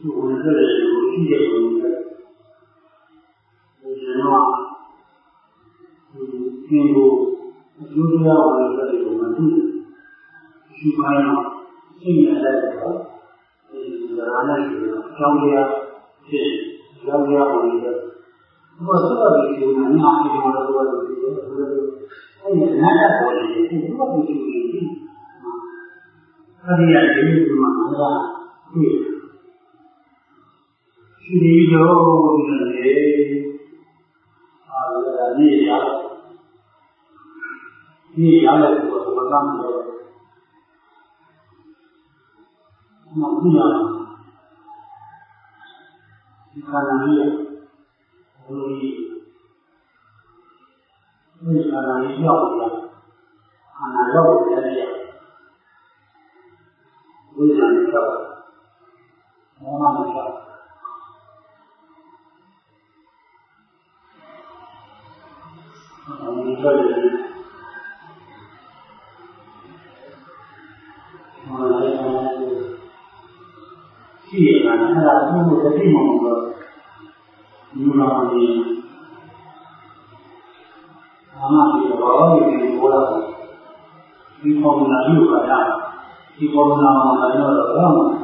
我们这里有世界有一个人啊，经过就是要我们这里我们去看嘛，现在的这个原来是交接我们的，我这个就能拿去我的我也难在国里，这个就有劲啊，他的眼睛是嘛是吧？对。去年有人你家的我当时那不一样，你看那里，所以你看那里要不要？看那要不要的呀？为啥你跳？我那么跳。我们这里，去年那个中国的地方个，你那里，那里老有点多了，一方面那六个呀，一方面那那个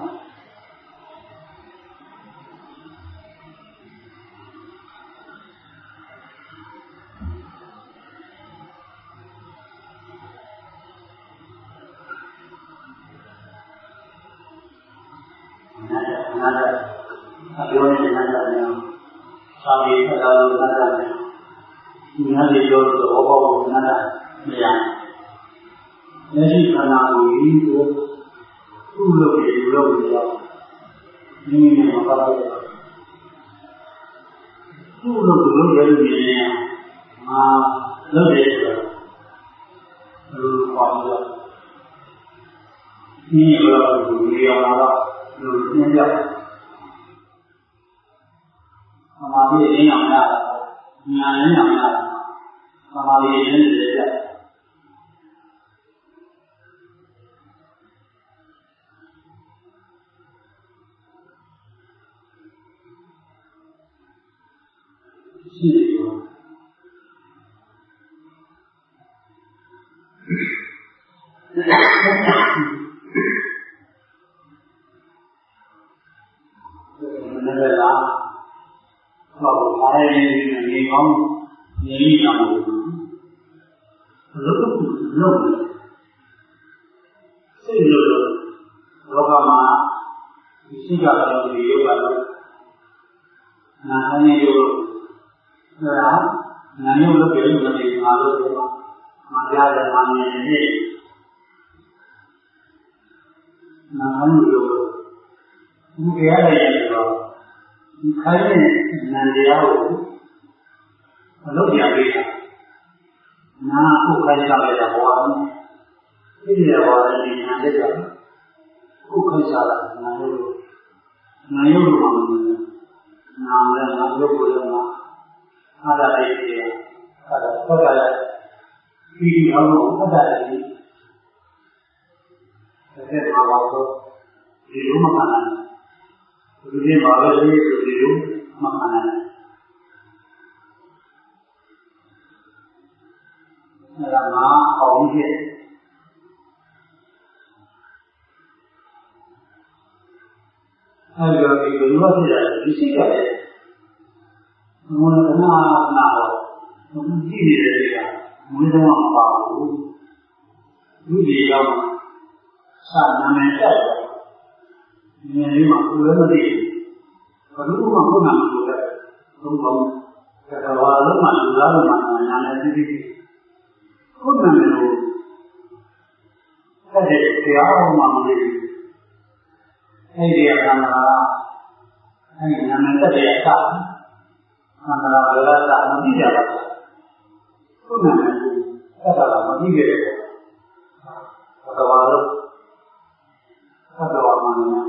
他表演那个样，上面看到那个，你看这就是我把我那个那样，那是看那个一个路了不了，你们看到的，路了不了里面啊，那个黄的，你个不要那个。有天掉，他妈的营养呀，营养呀，他妈的人质呀，是的。那个啥，我还你讲你讲我，都不认为，这就是我干嘛？你现在的旅游吧，那你就对啊，那有的别人的地方都是家人年纪，那你就你别的也知道。你看见人家我都讲对了，那不看下来的话，这个话你看这个，不看下来，那有什么？那有不有吗？他的这些，他的具体条目，他的这个我说，有什么可能？这些马来西亚有什么可能？那个拿好一些，那个有个是一些的，我们拿好，我们地里的这个，我们怎么把握？有几个嘛，山那边晒的。你嘛不能的，可如果不能做的，总共这个话都嘛主要的嘛，原来自己不能够，这条嘛的，这个嘛，原来这个啥，那个啥，那比较不能够，这个嘛比较，这个话嘛。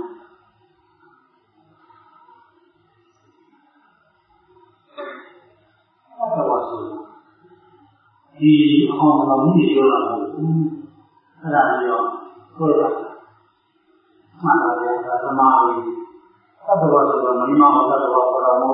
你看到你就了，那叫做了，那个什么， Otherwise, the Manima or Otherwise,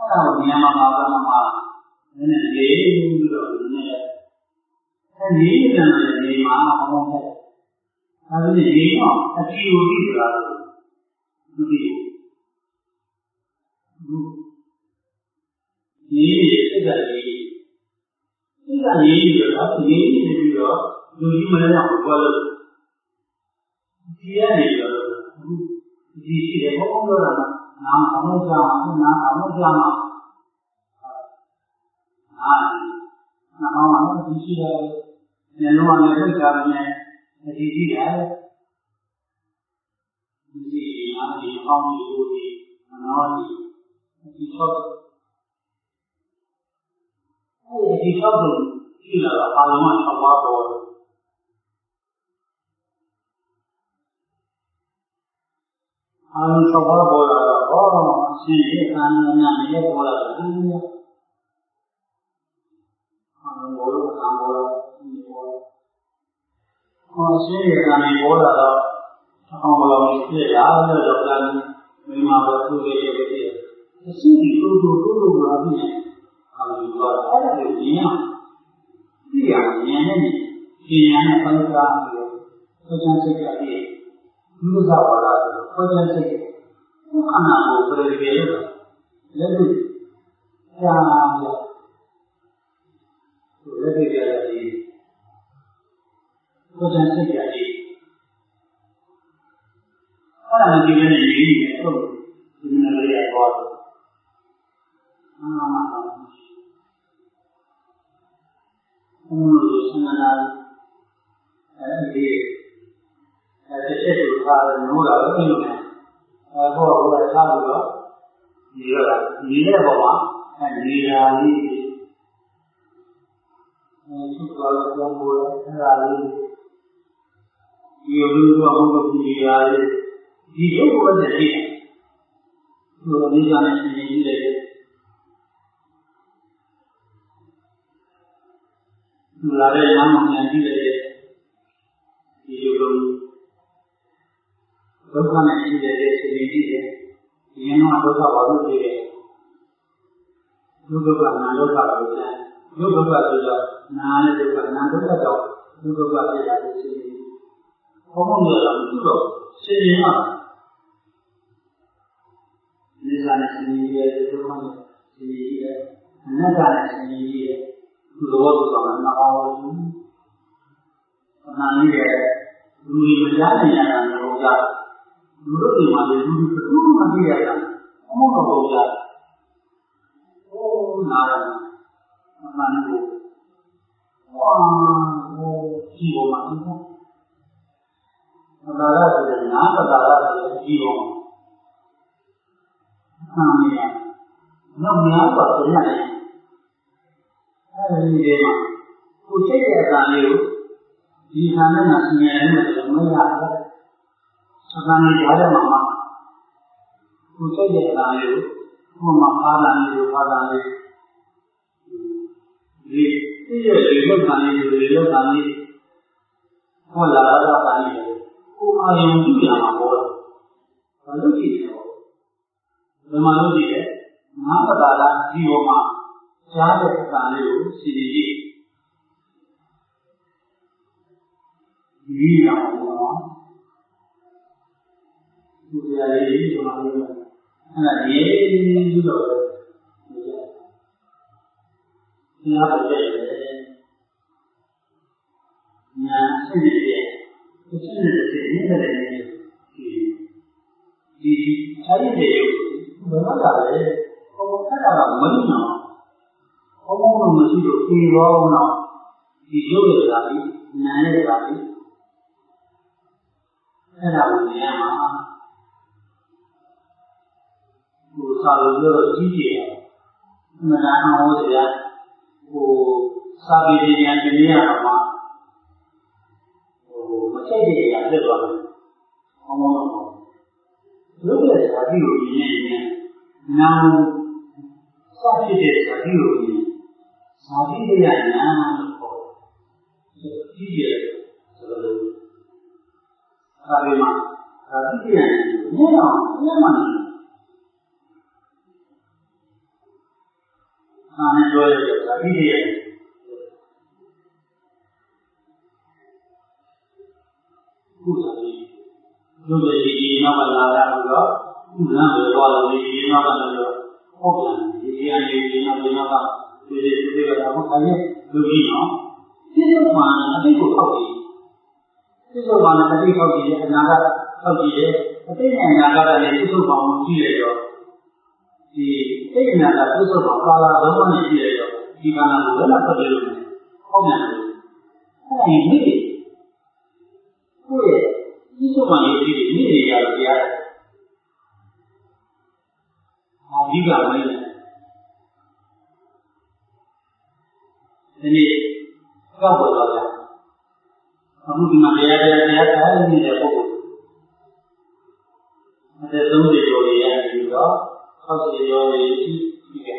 Kalau dia mama ini dia ini dan ini mama kamu tapi ini tapi uji berlalu uji ini sudah ini berlalu ini juga uji mana boleh dia juga uji dia kamu orang nama kamu sama nama mana uji dia Nyawa itu caranya jadi dia jadi ada di kaum itu di mana di satu kira alamat apa boleh alamat apa boleh oh sih kan namanya boleh Masih kami bola dah, kalau malam itu ya ada jalan memang betul betul. Masih dulu berarti kalau juga ada dunia, dia ini apa kerjaan sekali, dulu zaman kerjaan sekali, bukan aku berbeda, jadi ya lebih dari kerjaan sekali. Orang kita ini itu sebenarnya apa? Sebenarnya ini sesuatu hal nula ini. Kalau kita tahu dia bawa dia ini kalau yang boleh lari dia dulu aku dia dia boleh jadi kalau dia jangan ini dia lari yang mana dia dia belum bukan ini dia sendiri dia ini apa baru dia juga kan ada juga juga nah juga nanti juga ada di sini kamu dalam itu sini di sana sini dia itu mana sini dia negara sini dia luar biasa nak nanti dia dunia berjalan yang berujar dulu di mana dulu nanti dia kan kamu berujar oh nara nanti jiwa manusia darah dari nama darah dari jiwa namanya namanya apa sebenarnya ini dia ucap dia tadi di sana nasinya ini macam apa sekarang ini ada mama ucap dia tadi mama pada dia lihat kami oh lara kami oh ayam juga apa lalu kita Malu dia, nama darah jiwa siapa kami itu sendiri. Ini yang sudah ini cuma ini. Anak dia ini juga. Ini apa dia? Nah, sendiri. Sendiri dari ini. Di cari dia. Benar kalau ada mana, kalau masih berkilau nak, hijau lagi, naik lagi, ada mana? Usaha berjiwa, mana awak dia, sabi dia apa, macam dia ada apa, kamu lebih sabi ini. Now, such a day, Sadi dia nama kau, dia selalu karena Sadi dia mana, ပြောရတဲ့ဒါဣတိယခုဆိုရင်လူတွေဒီနောက်ကလာတာလို့တော့ဥဒ္ဒနာတွေပေါ်လို့ဒီနောက်ကလည်းဟုတ်ပြန်ဒီအရင်ဒီနောက်ကဒီကတော့ဟုတ်တယ်လူကြီးနော်ဒီလိုမှအတိတ်ကိုထောက်ကြည့်ဒီလိုမှအတိတ်ထောက်ကြည့်အနာဂတ်ထောက်ကြည့်အတိတ်နဲ့အနာဂတ်နဲ့ဒီလိုပေါင်းကြည့်ရတော့ဒီတိတ်နာကဒီလိုပေါင်းကာလာလုံးနဲ့ကြည့်ရတော့ဒီကံကဘယ်နဲ့ပတ်သက်လို့ဟုတ်တယ်အဲ့ဒါရင်ဒီကိုယ့်ရဲ့ဒီလိုမှရေးပြီးနေရတော့ကြားတယ်အဓိကမင်းဒီနေ့ကောက်ပေါ်တော့ကြာအခုဒီမှာတရားထားနေတဲ့ပုဂ္ဂိုလ်အဲ့ဒါ30ကျော်ရည်ပြီးတော့60ကျော်ရည်ပြီးခဲ့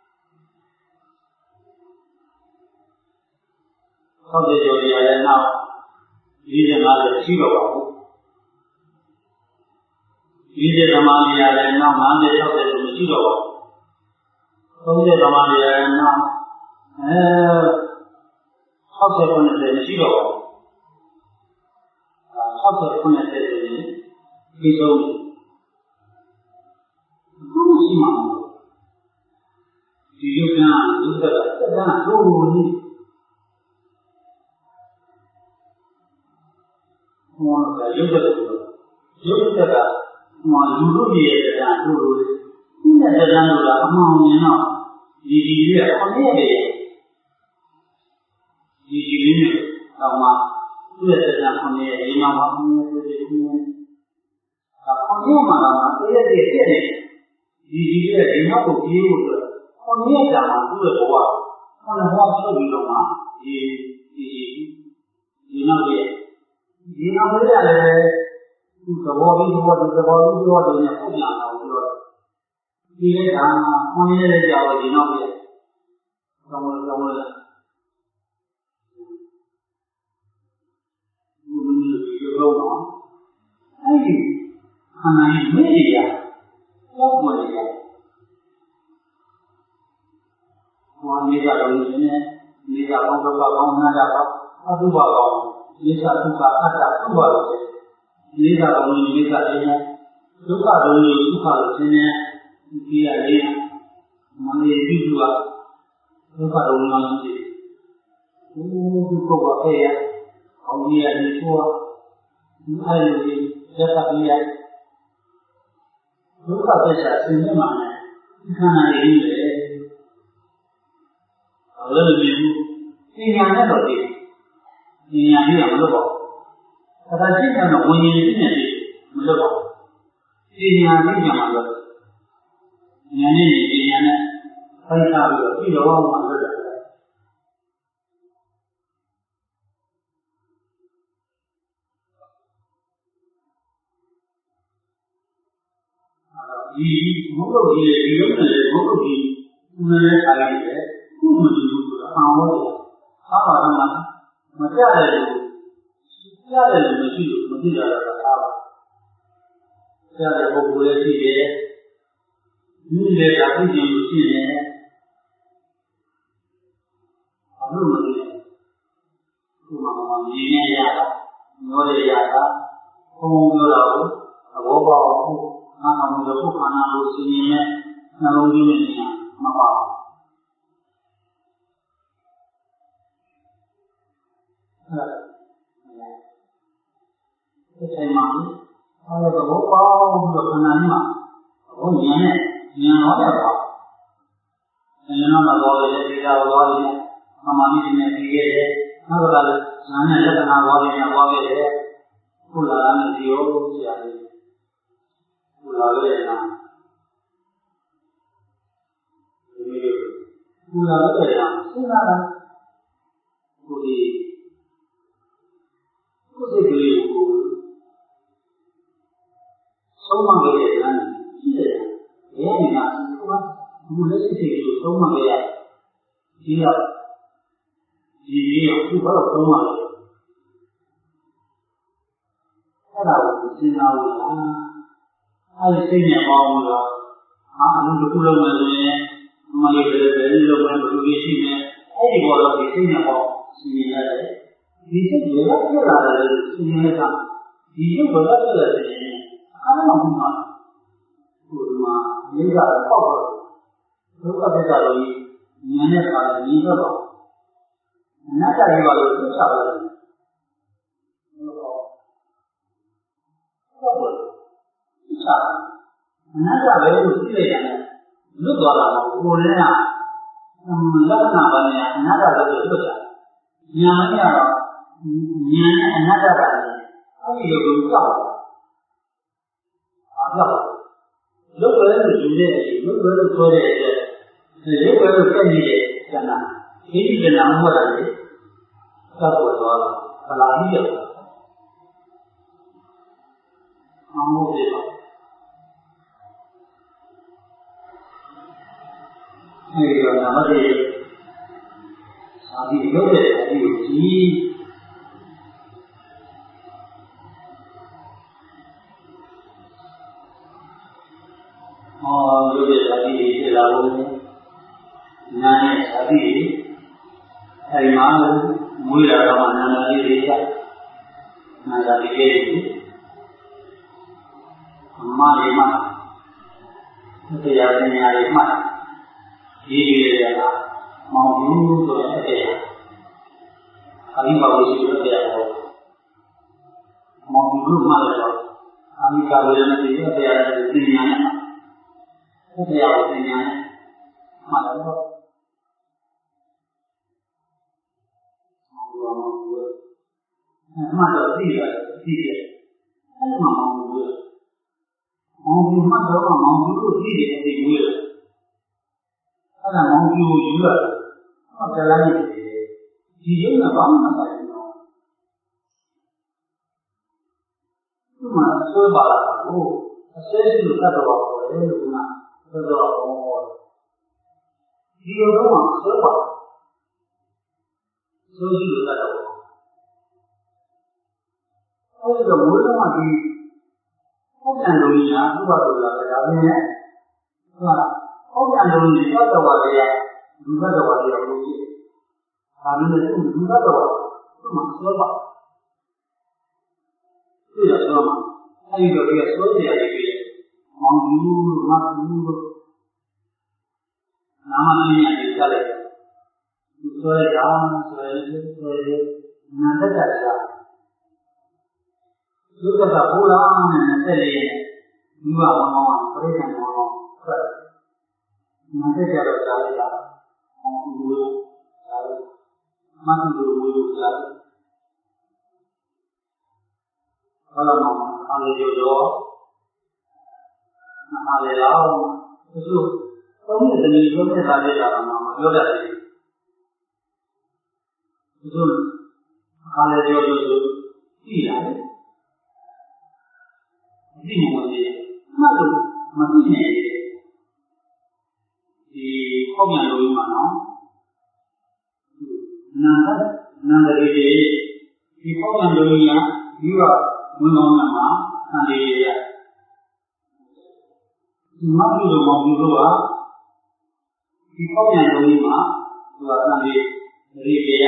60ကျော်ရည်လည်းနောက်40-50ရှိတော့ပါဘူး40သမားရည်လည်းနောက်50-60ဆိုမရှိတော့ပါဘူး30သမားရည်လည်းနောက်60-90မရှိတော့ပါဘူး60-90ဆိုရင်ဒီဆုံးခုရှိမှာဒီရုပ်ကဒုက္ခကသက်သာလို့နေဟောတယ်ရုပ်ကမှလူတို့ရဲ့တရားတို့လိုဒီနဲ့တရားတို့ကအမှန်မြင်တော့ဒီရဲ့ခဏရဲ့ဒီလေးနဲ့တော့မှသူ့ရဲ့တရားခဏရဲ့ဒီမှာမှခဏရဲ့ဆိုတဲ့ဒီနဲ့ခဏရဲ့မှာတော့အဲ့ဒီပြည့်နေဒီရဲ့ဒီနောက်ကိုပြေးဖို့အတွက်ခဏရဲ့ကြာမှသူ့ရဲ့ဘဝခဏဟောချုပ်ပြီးတော့မှဒီနောက်ရဲ့ဒီနောက်လေးရတယ်သူသဘောပြီးတော့နဲ့ပုံညာအောင်ပြီးတော့ဒီလေကခွန်ရတဲ့ကြောက်ဒီနောက်ပြကောင်းလို့ဘုရားဒီလိုတော့အဲ့ဒီခန္ဓာကြီးမေ့ရရောက်ပေါ်နေတယ်ဘုရားမိကတော့ဒီနေ့မိကဘောတော့ကောင်းနာတာအတုပါကောင်းမိကသုခအတ္တသုပါလို့မိကတော်ကြီးမိကလေးနဲ့ဒုက္ခတော်ကြီးဒုက္ခလို့ရှင်းနေဒီရလေးမလေးပြုစုကဒုက္ခတော်ကြီးမှမရှိဘူးဒီပုဂ္ဂိုလ်အဲ့ရအောင်ကြီးရဒီဆိုဒီအဲ့ဒီရသတိရဒုက္ခသစ္စာရှင်းနေမှာနဲ့ခန္ဓာကြီးပဲအဲ့လိုမျိုးပညာနဲ့တော့ဒီပညာကြီးကမလို့ပေါ့ဒါကြည့်တယ်တော့ဝิญဉ်ကြီးနဲ့မလို့ပေါ့ပညာကြီးကမှလို့ဉာဏ်နဲ့ပညာနဲ့ဖိုက်ထားပြီးတော့ပြီးတော့မှလို့တယ်ဒီဘုရားကြီးဒီလိုနဲ့ဘုရားကြီးဦးနဲ့ထားလိုက်တယ်ခုမှဒီလိုဆိုတာအောင်းလို့အားပါတော့မပြရတယ်လို့မရှိလို့မသိကြတာကအားပါပြတဲ့ပုဂ္ဂိုလ်ရဲ့ရှိတယ်ဒီလေဓာတ်ကြီးကိုရှိနေအလို့မသိဘူးခုမှမြင်နေရတာညောရတာဘုံပြောတာကိုသဘောပေါက်ဖို့နာမည်လို့ခန္ဓာလို့ရှိရင်နှလုံးသွင်းနေရမှာပါအဲ့ဒီမှာအဲ့ဒါဘောပေါင်းပြီးတော့ခန္ဓာကြီးမှာဘုံဉာဏ်နဲ့ဉာဏ်တော်တဲ့ပါဉာဏ်မှာတော့လေဒီသာတော်လေးအမှန်ကြီးနဲ့ပြီးခဲ့တယ်နောက်ကလည်းဉာဏ်နဲ့လက္ခဏာတော်လေးနဲ့ဟောခဲ့တယ်ခုလာတာနဲ့ဒီရောဆရာကြီးခုလာခဲ့တယ်နော်ခုလာခဲ့တယ်စဉ်းစားတာခုဒီကိုယ်စိတ်ကလေးကိုဆုံးမခဲ့တဲ့ဉာဏ်ရှိတယ်။ဘယ်နေမှာဘုရားလက်စိတ်ကိုဆုံးမခဲ့ရဒီတော့ဒီခုတော့ဆုံးမတယ်။အဲ့ဒါကိုစဉ်းစားလို့အဲ့ဒီစိတ်နဲ့ပေါင်းလို့အမှုတစ်ခုလုံးနဲ့ဆိုရင်မလေးတွေလည်းလုံးဝမလုပ်ရရှိနေအဲ့ဒီပေါ်တော့ဒီစိတ်နဲ့ပေါ့စီရင်ရတယ်ဒီစိတ်တွေလည်းပြလာတယ်စီရင်ရတာဒီရုပ်ဘဝပြလာတယ်အားလုံးကမှာကိုယ်မှာမိစ္ဆာတော့ပေါ့ဒုက္ခသစ္စာလို့ဉာဏ်နဲ့ခါတယ်ဒီတော့အနတ္တကြီးပါလို့သိချပါတယ်ဟုတ်ပါဘူးသိချအနတ္တပဲလို့သိလိုက်ရတယ်လွတ်သွားတာမဟုတ်ကိုယ်လည်းလက္ခဏာပါနဲ့အနတ္တလို့လွတ်တာဉာဏ်နဲ့ကတော့ဉာဏ်နဲ့အနတ္တကလည်းအဲ့ဒီလိုကိုကြောက်အားကြောက်လွတ်ပဲလို့ယူတဲ့အချိန်လွတ်ပဲလို့ပြောတဲ့အတွက်ရုပ်ပဲလို့တက်နေတဲ့ဉာဏ်ဒီဒီဉာဏ်မှတ်တယ်ကြောက်သွားတာဗလာကြီးတယ်အောင်လို့ပြပါအဲဒီတော့နာမည်စာပြီးလုပ်တဲ့အဒီကိုကြည့်လုပ်တဲ့စာပြီးဖြစ်လာလို့နာနဲ့စာပြီးအဲဒီမှာမွေးလာတော့နာနာလေးတွေရနာစာပြီးလေးတွေအမလေးမှတရားပညာတွေမှဒီလိုရတာမောင်ဘူးဆိုတဲ့အတဲ့အာရိပါဝရှိတဲ့အတဲ့မောင်ဘူးမှလည်းတော့အာမိကဝေဒနာတွေတဲ့အတဲ့ပညာနဲ့တရားပညာနဲ့မှလည်းတော့မောင်ဘူးမှတော့သိရတယ်သိတယ်အဲ့မှာမောင်ဘူးမှတော့မောင်ဘူးကိုသိတယ်အသိဝေးတယ်အဲ့ဒါမောင်ပြူယူရတယ်။ဟောတယ်လိုက်ဒီရုပ်နဲ့ဘာမှမဆိုင်ဘူး။ဒီမှာဆွဲပါလာကိုအစဲရှိလို့တတ်တော်ပေါ်တယ်လို့ကဆိုတော့ဒီရုပ်တော့ဆွဲပါဆိုရှိလို့တတ်တော်အဲ့ဒါမိုးလုံးကဒီဟုတ်တယ်လို့ညာသူ့ဘာလို့လာလဲဒါပေမဲ့ဟုတ်တယ်လို့ဒီသတ္တဝါတွေကလူသတ္တဝါတွေကလို့ရှိတယ်။ဒါနဲ့သူလူသတ္တဝါသူ့မှာဆွဲပါသိရဆိုမှအဲဒီလိုတွေကဆွဲကြရတယ်ပြီးမောင်ယူလို့မယူလို့နာမည်နဲ့ဒီတက်လိုက်သူဆွဲတာဆွဲနာတတ်တာသုတ္တကဘုရားနဲ့24ရက်ဒီမှာမောင်ပရိသတ်မောင်ဆက်နာတဲ့ကြတော့ကြားလိုက်တာ။မောင်သူလို့ကြားလိုက်။မသူလို့ကြားလိုက်။ဘာလို့မောင်အားရရောမအားရလား။သူသုံးတဲ့တနည်းသုံးတဲ့သားလေးလာမှာမပြောတတ်ဘူး။သူအားရရောလို့ကြည့်ရတယ်။ဒီမှာဒီမှတ်လို့မသိနေဒီဟောက်ပြန်လို့မှာနော်နန္ဒရီဒီဟောက်ပြန်လို့ရဒီကဝင်တော်မှာအန္တရာယ်ရဒီမပြုလို့မပြုလို့ကဒီဟောက်ပြန်လို့မှာသူကအန္တရာယ်ရ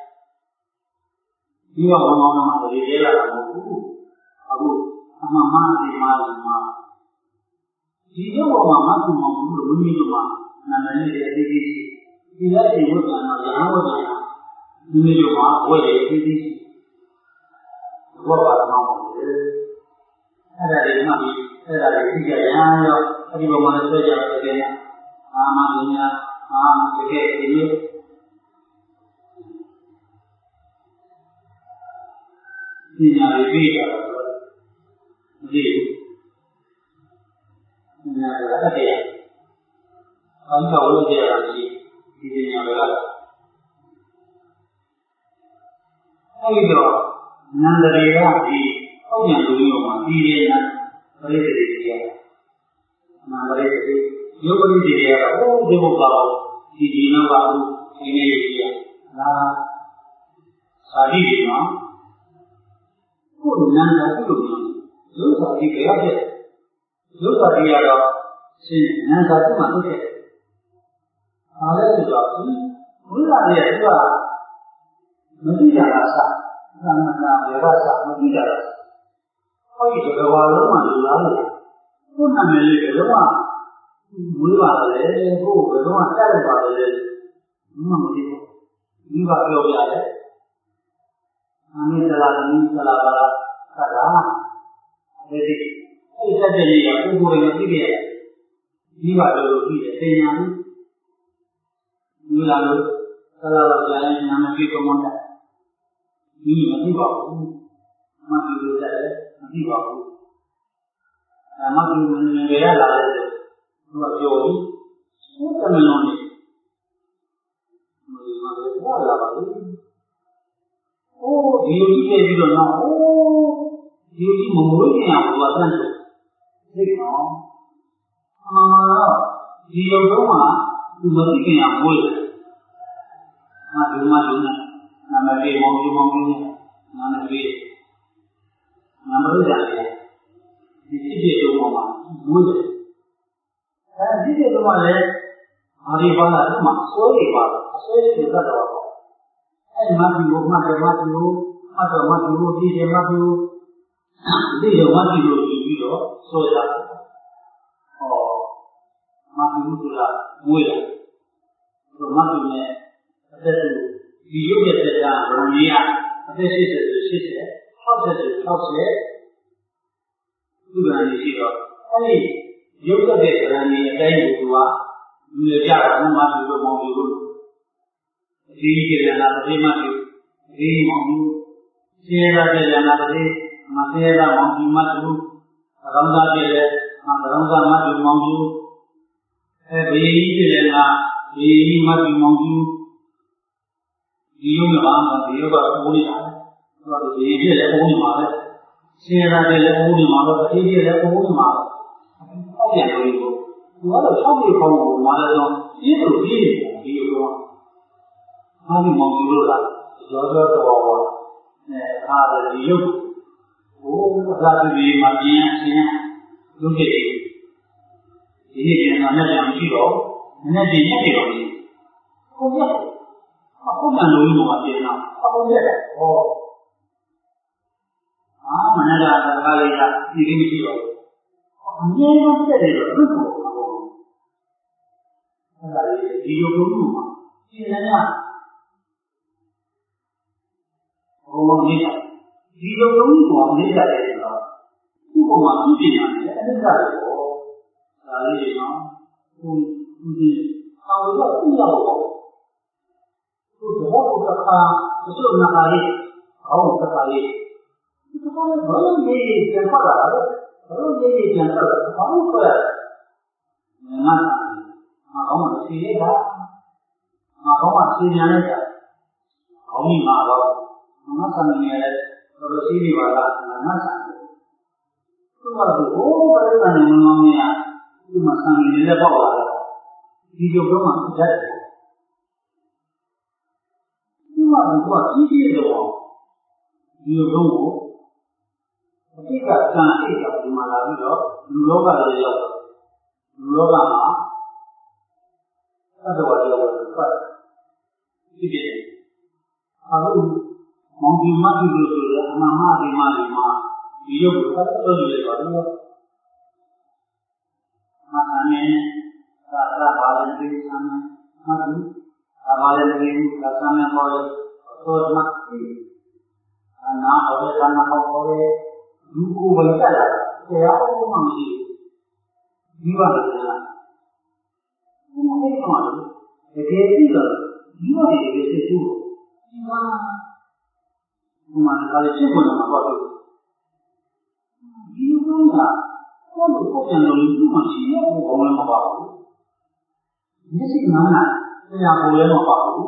ဒီကဝင်တော်မှာအန္တရာယ်ရလာတော့ဘူးအခုအမှန်မှန်ဒီမှာဒီတော့မှမပြုလို့ဘူးလို့ဝိနည်းတို့မှာနာမည်နဲ့အသေးသေးဒီလက်တွေဝတ်တာတော့ရဟန်းဝတ်တာဒီလိုမျိုးမှာဝတ်ရအသေးသေးဘောပါမောင်းတယ်အဲ့ဒါတွေမှပြီးအဲ့ဒါတွေသိကြရအောင်ရောအဲ့ဒီပေါ်မှာဆွဲကြတယ်အာမဉာဏ်အာတကယ်ဒီလိုပညာတွေပြီးတာမသိဘူးညာရတဲ့တရားအမှန်ဝလို့ပြရတာဒီပညာတွေကအဲဒီတော့နန္ဒရေကဒီအောက်ပြန်လူမျိုးမှာဒီရဲ့နပရိသေတိရနန္ဒရေရုပ်ပရိသေတိရတော့ဒီဘုရားဒီနောက်ကဒီနေကြီးရလာစာတိဒီမှာကိုနန္ဒပြုလို့ရုပ်စာတိကြရတယ်ရုပ်စာတိရတော့ရှင်နန္ဒပြုမှလုပ်တယ် Ada juga ini, mula dia juga mesti jalan sah, karena berasa mesti jalan. Kau itu kalau mana jalan, pun namanya kalau mula le, kalau cari le, mesti ini bagian dia. Kami telah kata, jadi kita jadi aku boleh mesti dia. Ini bagian dia, saya ini lalu kalau jalan nama kita mana ini mesti bagus mesti berjalan mesti bagus mesti menjadi lalu dua jodi sudah menoni mesti berjalan lagi oh dia itu na oh dia itu memulai yang buatan itu dia rumah mesti yang mulai maju nama dia mau nama dia nama dia di sini dia rumah muda di sini rumah le hari bala rumah sore juga ada maju dia maju itu sore oh maju sudah muda maju ada video yang ada dunia ada sisi hal juga di situ. Ini juga berani ada dua menjaga nama juga mau di dalam maju di mau siapa dalam masih ada maju rangga maju maju di dalam ini maju dia memang dia boleh kalau dia boleh malah siapa dia boleh malah dia boleh malah apa yang itu walau sampai kamu malah itu dia kami mau lah jaga bawa ada dia lagi di Madinah sini juga ini dia namanya yang kilo ini dia aku malu Madinah aku lihat mana ada kali ini kilo ini masih ada itu ada dia dulu ini orang kita dia dulu orang kita itu orang kita ni ada tak kali ni kalau dia tinggal itu kata itu nak kali kau kali itu kan belum ni jangka ada belum ni jangka kamu apa nak kamu masih ada kamu masih ada kamu malu masa ni kalau sini wala masa tu kalau pada ni memangnya tu masa ni dia bawa hidup rumah jadi cuma buat ini doang hidup rumah ketika sangat tak dimana itu luar dia luar ada wajah besar ini aku mungkin dulu mama lima dia berkata dia baru maknanya rasa badan di sana maju badan di sana boleh terus mati karena oleh karena oleh duku berkata saya aku masih jiwa berkata mungkin malu jadi itu jiwa itu gimana Cuma kalau siapa nama apa tu? Dia punya, kalau kau yang dulu masih aku boleh apa tu? Dia sih mana? Saya boleh apa tu?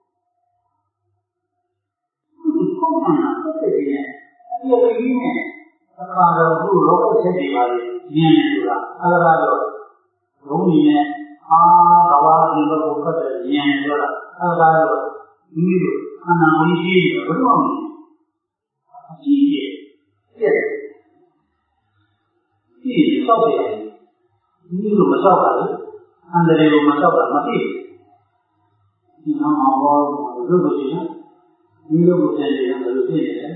Kau mana? Kau begini, dia begini. Kalau dulu kau jadi balik, dia ni juga. Ada dulu ni, bawa dia berbuka dia ni juga. Ada ini, anak ini betul. Ini rumah sahabat, anda di rumah sahabat mati. ဒီမှာဘောရုပ်ကိုကြည့်နော်ဒီလိုကိုသိတယ်ဘယ်လိုသိလဲအဲ့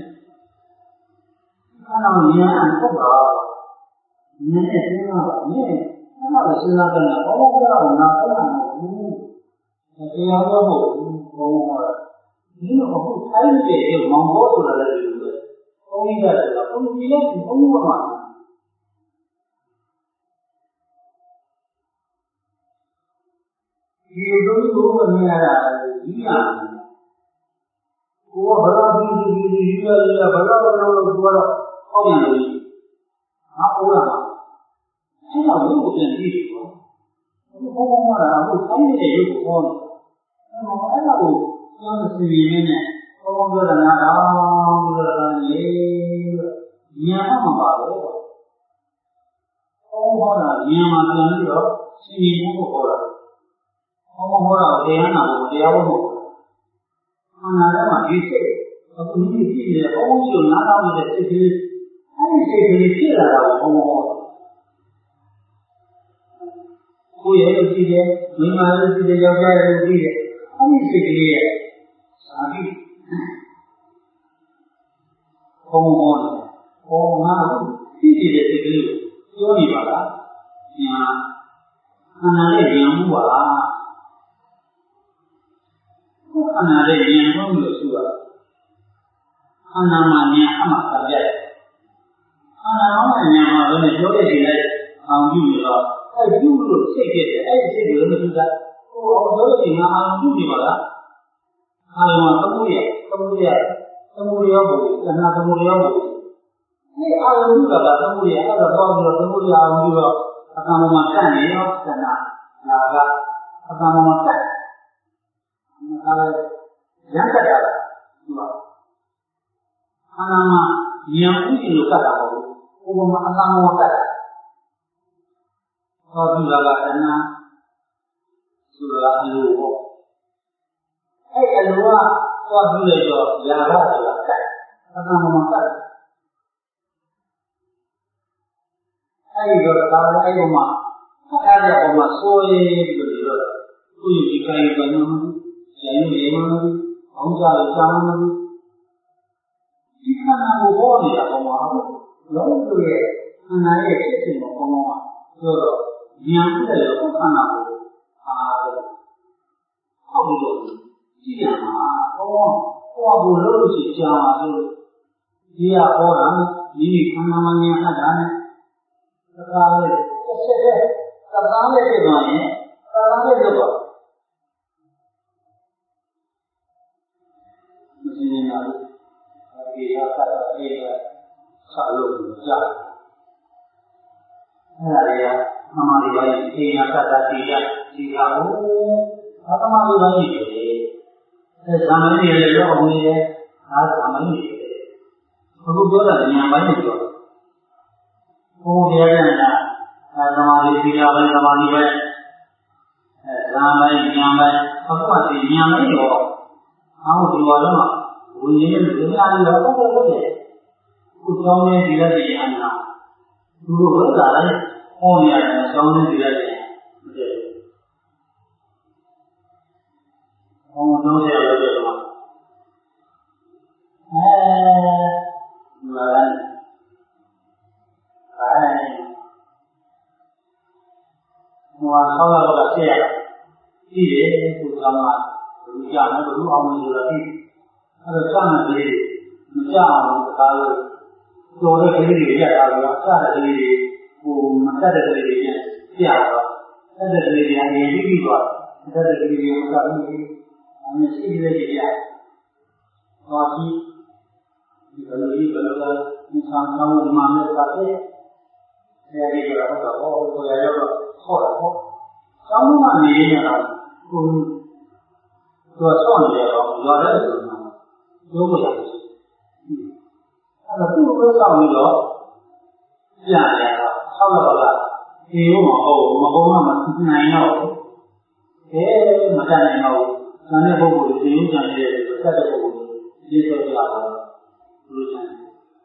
တော့ဉာဏ်ပုတ်တာဉာဏ်နဲ့သိတာမြင်အဲ့တော့စဉ်းစားတယ်ဘောဘောကတော့နာတော့မဟုတ်ဘူးတရားတော့မဟုတ်ဘူးဘောဘောကဒီလိုအခုထိုင်းတဲ့မောင်ဘောဆိုတာလည်းဒီလိုပဲဘုန်းကြီးကဆိုတာဘုန်းကြီးလည်းဘုန်းကြီးကမှဒီလိုမျိုးကိုမြင်ရတာဒီဟာကိုယ်ကဘယ်လိုဒီရဘယ်လိုတော့ဟောပြန်လို့ဟာအိုးရမှာအဲ့တော့ဘုရားပြန်ကြည့်တော့ဘုရားကအခုတိုင်းနေတဲ့ရုပ်ကိုဟောတယ်အဲ့တော့ကျောင်းစီရင်းနဲ့ဘုရားပြောတာနာတော်ပြောတာလေဉာဏ်မှမပါဘူးဘုရားကဉာဏ်မှပြန်ပြီးတော့စီရင်းကိုဟောတာဘုရားဟောတာတရားနာဖို့တရားဖို့မဟုတ်ဘူး။အနာထဲမှာဒီစိတ်အခုဒီကြည့်နေဘုန်းကြီးတို့နားထောင်နေတဲ့စိတ်ကလေးအဲဒီစိတ်ကလေးဖြစ်လာတာကိုဘုန်းဟောတာ။ကိုယ်ရဲ့ကြည့်တယ်မိမရဲ့ကြည့်တယ်ယောက်ျားရဲ့ကြည့်တယ်အဲဒီစိတ်ကလေးရဲ့စာတိဘုန်းဟောတယ်။ဟောငါကြည့်နေတဲ့စိတ်ကလေးကိုပြောနေပါလား။ညာအနာနဲ့ဉာဏ်မှုပါလား။ခန္ဓာရဲ့ဉာဏ်ဆုံးလို့ဆိုတာခန္ဓာမှာဉာဏ်အမှတ်ပြတ်ခန္ဓာမှာဉာဏ်မှာဘယ်နဲ့ပြောတဲ့ဒီလိုက်အောင်ပြုနေတော့အဲပြုလို့စိတ်ဖြစ်တယ်အဲဒီစိတ်ကိုလည်းမပြုတာဟိုပြောတဲ့ဒီမှာအောင်ပြုနေပါလားအာရုံကသမုဒယဘုရားအနာသမုဒယဘုရားဒီအာရုံပြုတာကသမုဒယအဲ့တော့တော့ပြီးတော့သမုဒယအောင်ပြုတော့အတ္တမှာကန့်နေရောသဏ္ဍာနာကအတ္တမှာကန့်ဒါလည်းရမ်းတက်တာဒီမှာအနာမဉာဏ်ဥရှိလို့ကတ်တာမဟုတ်ဘူးဥပမာအနာမောကတ်တာဟောဒီလာကအနာဆိုတာအလိုပေါ့အဲ့အလိုကသွားပြီးလိုက်တော့ຢာရဆိုတာကတ်အနာမောကတ်အဲ့ဒီတော့ဒါလည်းအဲ့ဒီမှာအဲ့ဒီအပေါ်မှာစိုးရိမ်ပြီးတော့သူ့ဒီကိုင်းကနော်ကျန်နေမှန်းအောင်ကြလို့ရှားမှန်းဒီခန္ဓာကိုဟောနေတာပေါ့မှာလုံးဝရဲ့ခန္ဓာရဲ့ဖြစ်စဉ်ကိုပေါ့မှာပြောတော့ဉာဏ်နဲ့ရောခန္ဓာကိုဟောပြီးတော့ကြည့်ရမှာပေါ့ဟောဖို့လို့ရှိကြမှာလို့ဒီကဟောတာဒီခန္ဓာမှာဉာဏ်အပ်တာနဲ့သက္ကာလေးဆက်တဲ့သက္ကာလေးဖြစ်သွားရင်သက္ကာလေးဖြစ်သွားဒီမှာဒီရသတ်အေးဆက်လို့ကြားအဲ့ဒါတွေကမမလေးပိုင်းအေးရသတ်ဒီကဒီကဟိုဘာသမလေးပိုင်းကြီးတယ်အဲဇာမင်းတွေလည်းရောက်နေတယ်ဒါဇာမင်းတွေအခုပြောတာဉာဏ်ပိုင်းကိုပြောဘုရားရဲ့ဉာဏ်အဲသမာဓိဒီကပိုင်းသမာဓိပဲအဲဇာမင်းဉာဏ်ပိုင်းအခုကဒီဉာဏ်ပိုင်းရောအောက်ဒီဝါတော့ဝိညာဉ်နဲ့ဒီအားလုံးတော့ဟုတ်တယ်ခုကြောင်းနဲ့ဒီလက်တွေအနာသူတို့ဘုရားလည်းဟောနေရတယ်ကြောင်းနဲ့ဒီလက်တွေမတည့်ဘူးဟောတော့ရတယ်တော့ဒီမှာလည်းဟိုဆောက်ရတော့ဆက်ရကြည့်တယ်သူကမှလူကြတယ်ဘယ်လိုအောင်လို့ဆိုတာကြည့်အဲ့တော့စမ်းတယ်မကြအောင်တကားလို့တော်တဲ့ကလေးတွေရက်တာတော့စတဲ့ကလေးတွေဟိုမတက်တဲ့ကလေးတွေပြတော့တက်တဲ့ကလေးတွေအရင်ပြီးသွားတက်တဲ့ကလေးတွေစပြီးအမြင်ရှိတဲ့ကြည့်ရဟောဒီဘယ်လိုဒီဆန်းဆောင်ဒီမှာနဲ့ပတ်သက်အဲဒီကတော့ဟောကိုရတော့ဟောတာဟောဆောင်းမှနေနေတာကိုသူဆောင်းနေတော့ရောတဲ့ဆိုပြောလို့ရတယ်အဲ့တော့သူ့ကိုစောင့်ပြီးတော့ပြန်ရတော့ဆောက်တော့လားဒီလိုမဟုတ်မဟုတ်မှမနိုင်တော့မတတ်နိုင်တော့ဆံတဲ့ပုဂ္ဂိုလ်တွေဒီလိုကြံနေတဲ့တတ်တဲ့ပုဂ္ဂိုလ်တွေဒီလိုပြောတာလူချမ်း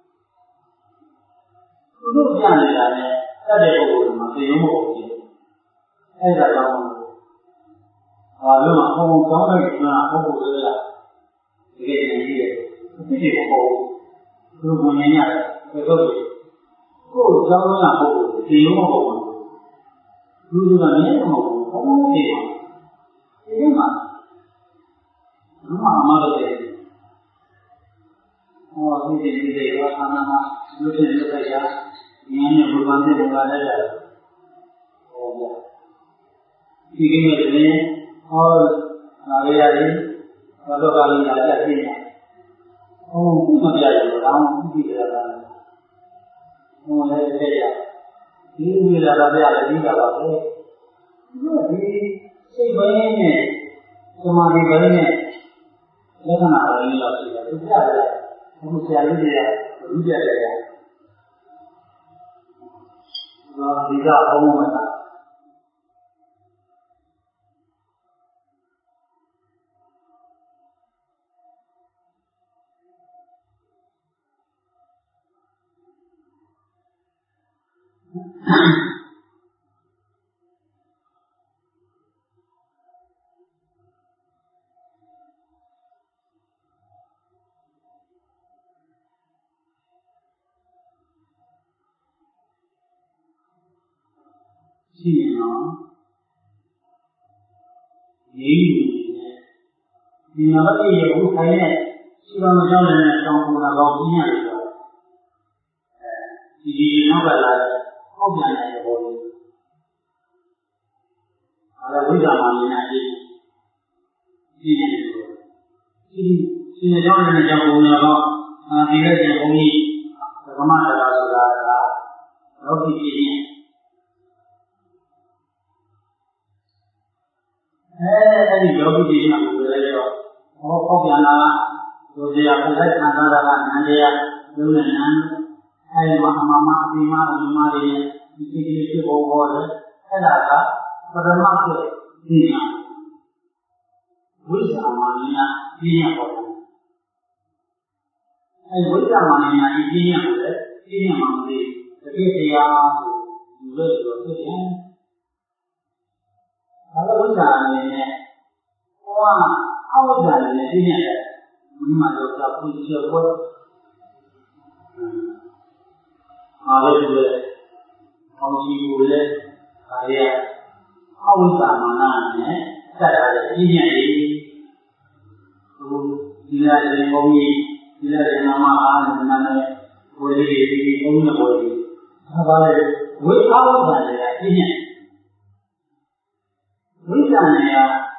သူတို့ပြန်နေတာနဲ့တတ်တဲ့ပုဂ္ဂိုလ်တွေမှာသိရုံမဟုတ်ဘူးအဲ့ဒါကြောင့်လို့မှပုံကောင်းလိုက်ဆိုတာပုံကိုယ်ရတကယ်တည်းကြီးတယ်ဖြစ်တယ်ပေါ့သူကမြင်ရတယ်ဘယ်တော့ကိုယ်ကြောင်းလာပုံကိုဒီလိုမဟုတ်ဘူးလူတွေကမြင်မှာမဟုတ်ဘူးဘုံဘုံဖြစ်တယ်ဒီမှာအမှားတော့တယ်ဟောဒီဒီရောဆန္ဒမှာလူတွေတက်ကြဉာဏ်နဲ့ဘုရားနဲ့ဘုရားနဲ့ဟောဒီကိစ္စတွေဟောနာရရတယ်ဘာလို့ကလည်းလာကြည့်နေဟောဘုမပြရတော့ဒီကြရတာဟောလည်းတဲ့ရဒီလိုလာတာပြရတယ်ဒီကပါပဲဒီစိတ်ပိုင်းနဲ့သမာဓိပိုင်းနဲ့လက္ခဏာပိုင်းလောက်ရှိတယ်ဒီပြရတယ်ဘုဆရာကြီးတွေကဘုရားတယ်ရဒီကဘုံမတာရှိနေတော့ရေးယူနေတယ်ဒီမှာတော့ဒီရုပ်ခိုင်းတဲ့ရှိပါမကြောင်းလည်းတောင်းပန်တာကောင်းပြင်းရတယ်ဆိုဒီနောက်ကလာဟောက်ပြန်တဲ့ဘောလေးအဲဝိဇ္ဇာမှမြင်နိုင်တယ်ဒီနေကြောင်းလည်းကြောင်းဘုံရတော့ဒီလက်ကျဘုံကြီးဓမ္မတရားဆိုတာကလောကီပြည့်အဲ့ဒီယောဂီကြီးကဘယ်လဲတော့ဟောပေါက်ပြန်လာတို့တရားခလိုက်ခံစားတာကနန္တရားလုံးနဲ့နန်းအဲ့ဒီမှာအမမအပိမအမမတွေဒီစိတ်ကြီးဖြစ်ပေါ်ပေါ်တယ်အဲ့ဒါကပရမတ်ကိုသိညာဝိဇ္ဇာမဉာဏ်သိညာပေါ်တယ်အဲ့ဝိဇ္ဇာမဉာဏ်ဒီသိညာကိုလည်းသိညာမှာမသိတကယ်တရားကိုယူလို့ဆိုဖြစ်တယ်ဘာလို့ဝိဇ္ဇာအနေနဲ့ဟောအဝိဇ္ဇာနဲ့သိရတယ်မိမတို့ကပူချေဖို့အားလည်းပဲအောင်းကြီးကိုလည်းဒါရအဝိဇ္ဇာမာနနဲ့စက်ရတဲ့သိညာတွေဒီလာတဲ့ဘုံကြီးဒီလာတဲ့နာမအားနဲ့နာမည်ဝေဒီဒီဘုံနဲ့ဝေဒီဒါပါလေဝိအဝိဇ္ဇာနဲ့သိညာဝိဇ္ဇာနဲ့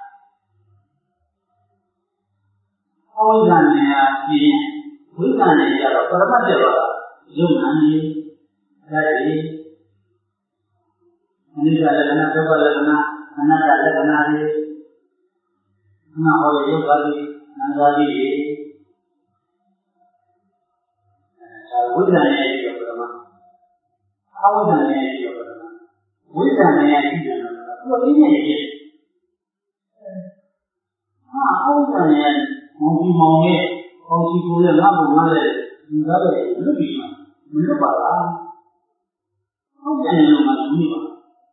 အဝိဇ္ဇာနဲ့ပြင်းဝိဇ္ဇာနဲ့ကြတော့ပရမတ်တဲ့ပါယုံနာနေဒါတည်းအနိစ္စလက္ခဏာဒုက္ခလက္ခဏာအနတ္တလက္ခဏာတွေနာဟောရယုတ်ပါတိနန္ဒါတိတွေဒါဝိဇ္ဇာနဲ့ကြည့်ရပရမတ်အဝိဇ္ဇာနဲ့ကြည့်ရပရမတ်ဝိဇ္ဇာနဲ့ကြည့်ရတော့သူကပြင်းနေတယ်အဝိဇ္ဇာနဲ့မောင်ကြီးမောင်ရဲ့ပေါင်းစီကိုလည်းငါ့ကိုငါလည်းဒီကားတော့လွတ်ပြီးမလွတ်ပါလားဟုတ်တယ်လို့မှမသိပါ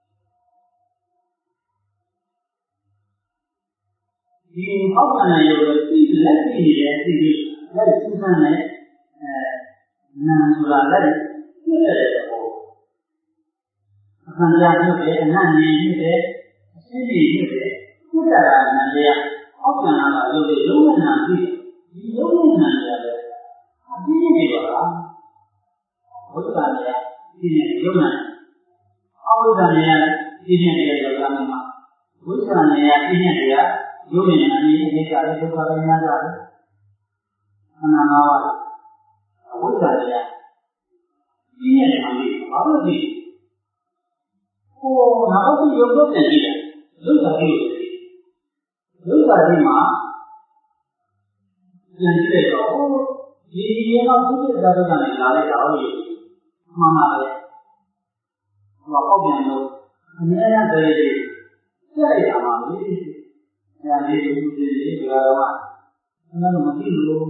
ဒီအောက်ကနဲ့ရုပ်သိလက်သိနေတယ်သိပြီးလက်စူးစမ်းနေနာဆိုတာလက်ပြည့်တဲ့ဘောအခန္ဓာဖြစ်တဲ့အနတ်ဉာဏ်ဖြစ်တဲ့အစိမ့်ကြီးဖြစ်တဲ့ကုသရာဉာဏ်တရားအောက်ကနာကရုပ်ရဲ့ယုံနာပြီးဒီယုံနာရတယ်အပြည့်နေပါလားဝိသနာနဲ့ဒီနဲ့ယုံနာအဝိဇ္ဇာနဲ့ဒီနဲ့တရားရောက်လာမှာဝိသနာနဲ့ဒီနဲ့တရားယုံနာနဲ့အနိစ္စနဲ့ဒုက္ခနဲ့နာတာအနာနာဝဝိသနာနဲ့ဒီနဲ့မှဒီဘာလို့ဒီဟိုနောက်ပြီးရုပ်တော့ပြန်ကြည့်တယ်လုသာကြည့်လုသာကြည့်မှာပြန်ကြည့်တော့ဒီရင်တော့သူ့ရဲ့ဇာတ်ကနေလာလိုက်တာဟုတ်ရဲ့မှန်ပါပဲဟောပေါက်ပြန်လို့အနည်းငယ်တည်းလေးစက်ရမှာလေအဲဒီလူတွေဒီကတော့မှအမှန်တော့မသိလို့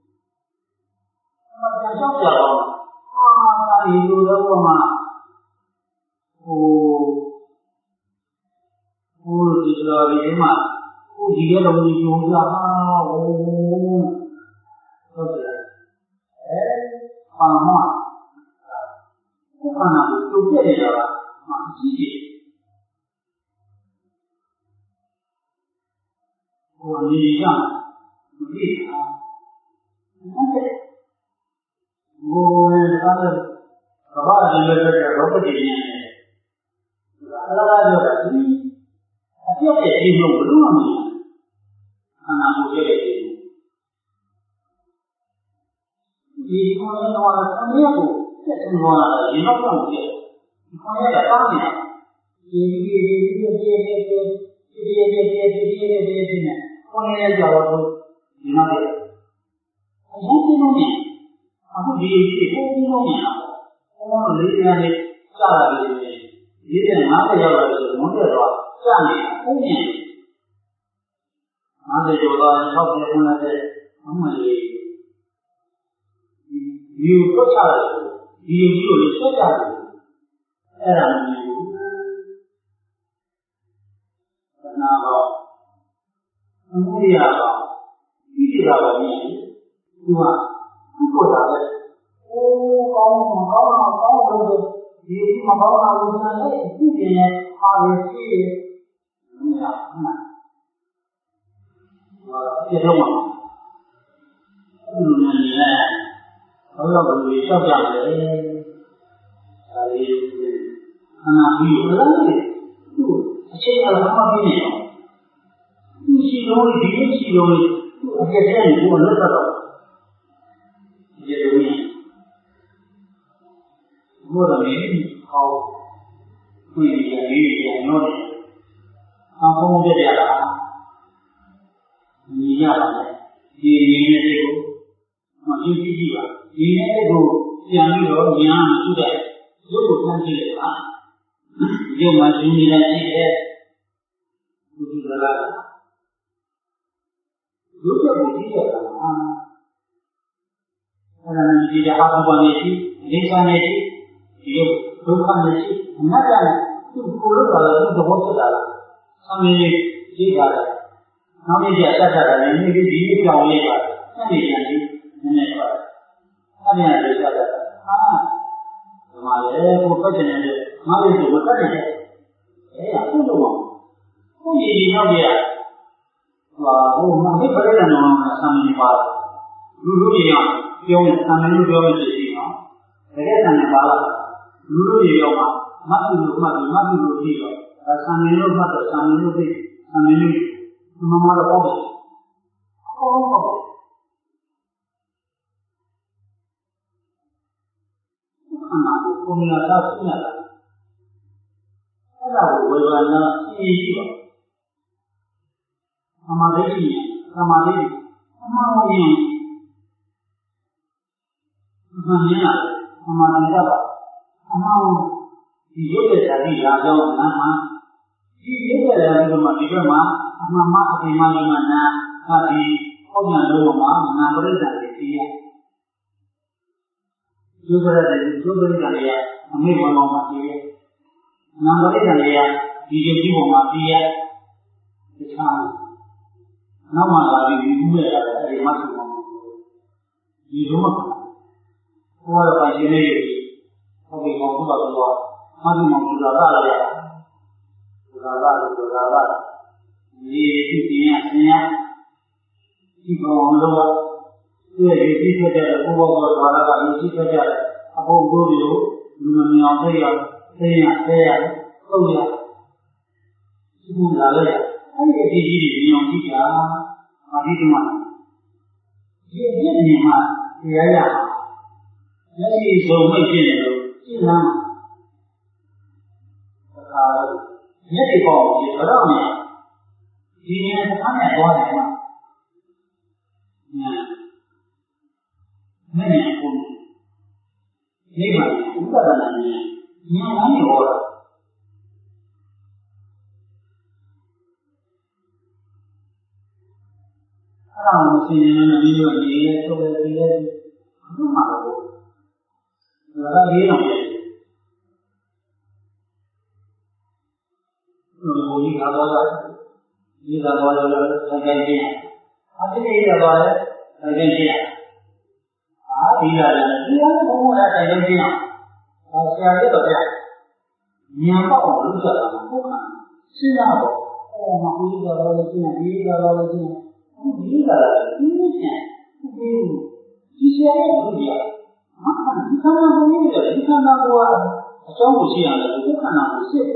အမှန်ကြောက်ကြတော့ဒါဒီလိုတော့မှဟိုဒီလိုဒီမှာဒီကတော့ဒီကြိုးစားဟုတ်တယ်ပါမဘုရားနာကိုကြိုးပြည့်နေတာကအကြည့်ကြီးဟိုနေရမသိဘူးဟုတ်တယ်ဘိုးလည်းကားလည်းဘာသာရေးလည်းတဲ့ရောပတိနေတယ်အလားတူပဲအပြည့်ရဲ့ဒီလိုဘလို့မှမရခန္ဓာကိုယ်ရဲ့ဒီခေါင်းတော့ဆံရကိုဆက်ဆံသွားတာဒီနောက်တော့ပြည့်ဒီခေါင်းရတာတောင်းနေတာဒီနဲ့ခေါင်းရကြတော့ဒီနောက်ပြည့်အရင်ကလုံးနေအခုဒီကိုပုံလုံးနေတာပေါ့လေးရနေစတာလေး50ရောက်လာလို့မွန်းတက်တော့စနေတာပုံနေ50ကျော်တော့60ခုနဲ့အမှန်လေးဒီကိုထွက်ချရတယ်ဒီကိုလည်းဆွတ်ကြတယ်အဲ့ဒါမျိုးသနာတော့အမှုရတော့ဒီလိုပါပဲသူကသူ့ကိုယ်တာပဲအိုးကောင်းတော့ဒီမကောင်းတာလို့နားလေသူ့ပြင်နဲ့အားရရှိရမရဘူးပြေတော့မှာသူ့နာနေလဲဘာလို့ဘယ်လိုရှောက်ကြလဲဒါလေးအနာပြီးတော့သူ့အချိန်အလာမှပြနေတော့သူရှိလို့ဒီရှိလို့သူ့အပြည့်တဲ့ကိုလွတ်တော့ဒီလိုမျိုးဘောရမင်းဟောတွေ့ရတယ်နော်အဘုံပြရတာညီရပါတယ်ဒီနေတဲ့ကိုမကြည့်ကြည့်ပါဒီနေတဲ့ကိုပြန်ပြီးတော့ညာမရှိတဲ့ရုပ်ကိုဆန်းကြည့်လိုက်ပါရုပ်မှာရှင်းနေတာရှိတယ်ဘုရားကရုပ်ကိုကြည့်ရတာအဲ့ဒါနဲ့ဒီဟာဘုံနေရှိနေစားနေရှိဒီဒုက္ခနဲ့ရှိအနတ္တနဲ့သူ့ကိုယ်လို့တော့သူ့သဘောဖြစ်တာလားဆံမင်းကြီးကြည့်ပါလေနောက်နေ့ကျတတ်တာလည်းဒီကြောင်လေးပါအဲ့ဒီကြံကြီးနည်းနည်းပါတယ်အဲ့ဒီလေးတတ်တာဒီမှာလေကိုဖတ်တယ်နဲ့ငါလေးကိုမတတ်နိုင်ဘူးအခုတော့ဘုရားဒီနောက်ပြဟိုမဟိပရိဒနောဆံမင်းပါလူတွေရောက်ပြောနေဆံမင်းလို့ပြောနေရှိနော်တကယ်ဆံမင်းပါလားလူတွေရောက်မှာမတ်လူမှတ်ပြီးပြီးတော့ဆံမင်းလို့မှတ်တော့ဆံမင်းလို့ပြီးဆံမင်းလို့မမတော့ပေါ့အကုန်လုံးပေါ့ခန္ဓာကိုပုံရတာသိနေတာအဲ့ဒါကိုဝေဘာနာသိရှိပါသမာဓိအမှန်ဝင်အမှန်ညာအမှန်တရားပါအမှန်ဒီရုပ်တဲ့ဓာတိရာကြောင့်နာမှာဒီရုပ်တဲ့ဓာတိကမှဒီဘက်မှာအမှန်မှအပြင်မှာဒီမှာနာဟာဒီဟောညာလုံးမှာနာပရိစ္ဆေတွေသိရကျုပ်ရတဲ့အမေဘောလုံးမှာသိရနာပရိစ္ဆေတွေကဒီရုပ်ကြီးပေါ်မှာသိရတခြားနောက်မှလာပြီးဒီဥမဲ့ရတယ်အဲဒီမှသိမှာဒီလိုမှဟောရပါရှင်လေးဟုတ်ပြီဘောဘုရားတော်မှတ်မှဘုရားကလည်းဘုရားကဒီသိဉာဏ်ဆင်းရဲဒီကောင်လုံးသူ့ရဲ့ဒီသိတဲ့ဘုရားတော်ဘာသာကဒီသိတဲ့အဖို့ဘုရားကိုလူမမြောင်သိရသိရဟုတ်ရဒီလာလေအဲ့ဒီအကြီးကြီးမြောင်ကြည့်တာအဒီကမှဒီအဖြစ်နေမှာတရားရလက်ရှိဆုံးမဖြစ်နေလို့ရှင်းလားအခါရက်တွေပေါ့ဒီတော့မြင်ဒီနေတစ်ခါနဲ့သွားတယ်မှာနဲ့ဘုံဒီမှာဥပဒနာနဲ့ဉာဏ်တိုင်းဟောတာအဲ့ဒါကိုသိနေတယ်ဒီလိုရေးရဲဆိုတယ်ဒီလည်းဘာမှမဟုတ်ဘူးဒါကလေးတော့ဘုရားက These are all again. I think these are all again. These are more again. I say a little bit. Never look at them. Singapore. Oh, my these are all again. These are all again. These are again. You say, oh, yeah. You cannot believe it. You cannot go out. So we see on the book and I will say,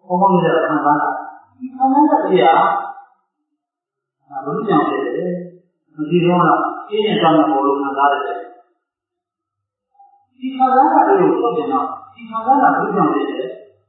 ဘုံဘုံရဲ့ခံစားတာဒီခံစားတာတရားဘုရားကြောင့်ဖြစ်တယ်ဒီတော့အင်းနဲ့တောင်းတဲ့ဘောလုံးခံစားရတယ်ဒီခံစားတာတွေကိုပြောတယ်နော်ဒီခံစားတာဘုရားကြောင့်ဖြစ်တယ်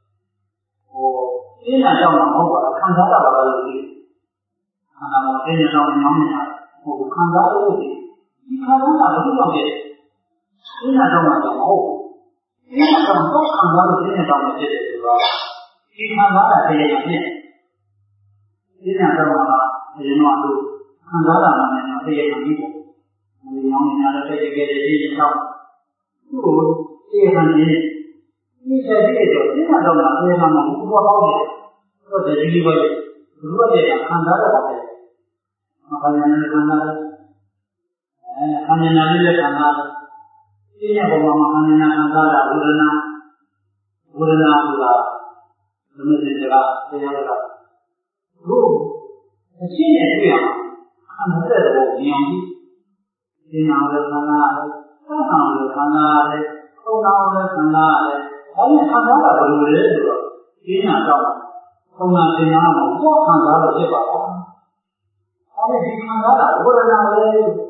အင်းနဲ့တောင်းမှာမဟုတ်ပါဘူးခံစားတာပါလို့ဒီခန္ဓာမှာအင်းနဲ့တောင်းညောင်းနေတာခံစားလို့ဒီခံစားတာဘုရားကြောင့်ဖြစ်တယ်အင်းနဲ့တောင်းမှာတော့မဟုတ်ဘူးအင်းနဲ့တောင်းတော့ခံစားလို့အင်းနဲ့တောင်းမှာဖြစ်တယ်ဆိုတော့ဒီခံစားတာတရားနဲ့ဖြစ်အင်းနဲ့တောင်းမှာအရင်တော့ခံစားတာမှလည်းတရားနဲ့ပြီးပေါ့ဒီညောင်းနေတာလည်းတကယ်တည်းဒီတော့သူ့ကိုတရားနဲ့ဒီစက်ကြီးတော့ဒီမှာတော့တရားနဲ့မဟုတ်ဘူးပေါ့တယ်တော့ဒီလိုပဲဘုရားရဲ့ခံစားတာပဲမခံရတဲ့ခံစားတယ်ခံရတဲ့လည်းခံစားတယ်ဒီညပေါ်မှာခံရတဲ့ခံစားတာဝေဒနာဆိုတာဘယ်လိုလဲတရားကဘုအရှင်းနဲ့တွေ့ရအောင်ခံတဲ့ဘောဉာဏ်ကြီးဒီနာလည်းခံစားရတယ်သောတာလည်းခံစားရတယ်ခုံတော်လည်းခံစားရတယ်ဒါနဲ့ခံစားတာဘယ်လိုလဲဆိုတော့ဒီနာတော့ခုံတော်သင်္ခါမှာဘောခံစားလို့ဖြစ်ပါတော့အဲဒီခံစားတာဝေဒနာပဲ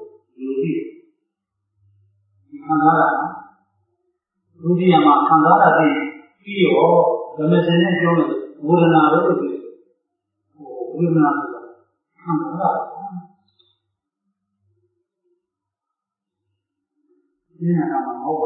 ဒီခံစားတာဒုတိယမှာခံစားတာပြီးရောဓမ္မစင်နဲ့ပြောလို့ဝေဒနာပဲလို့ပြောဝေဒနာဆိုတာခံစားတာဒီနာမှာမဟုတ်ပါ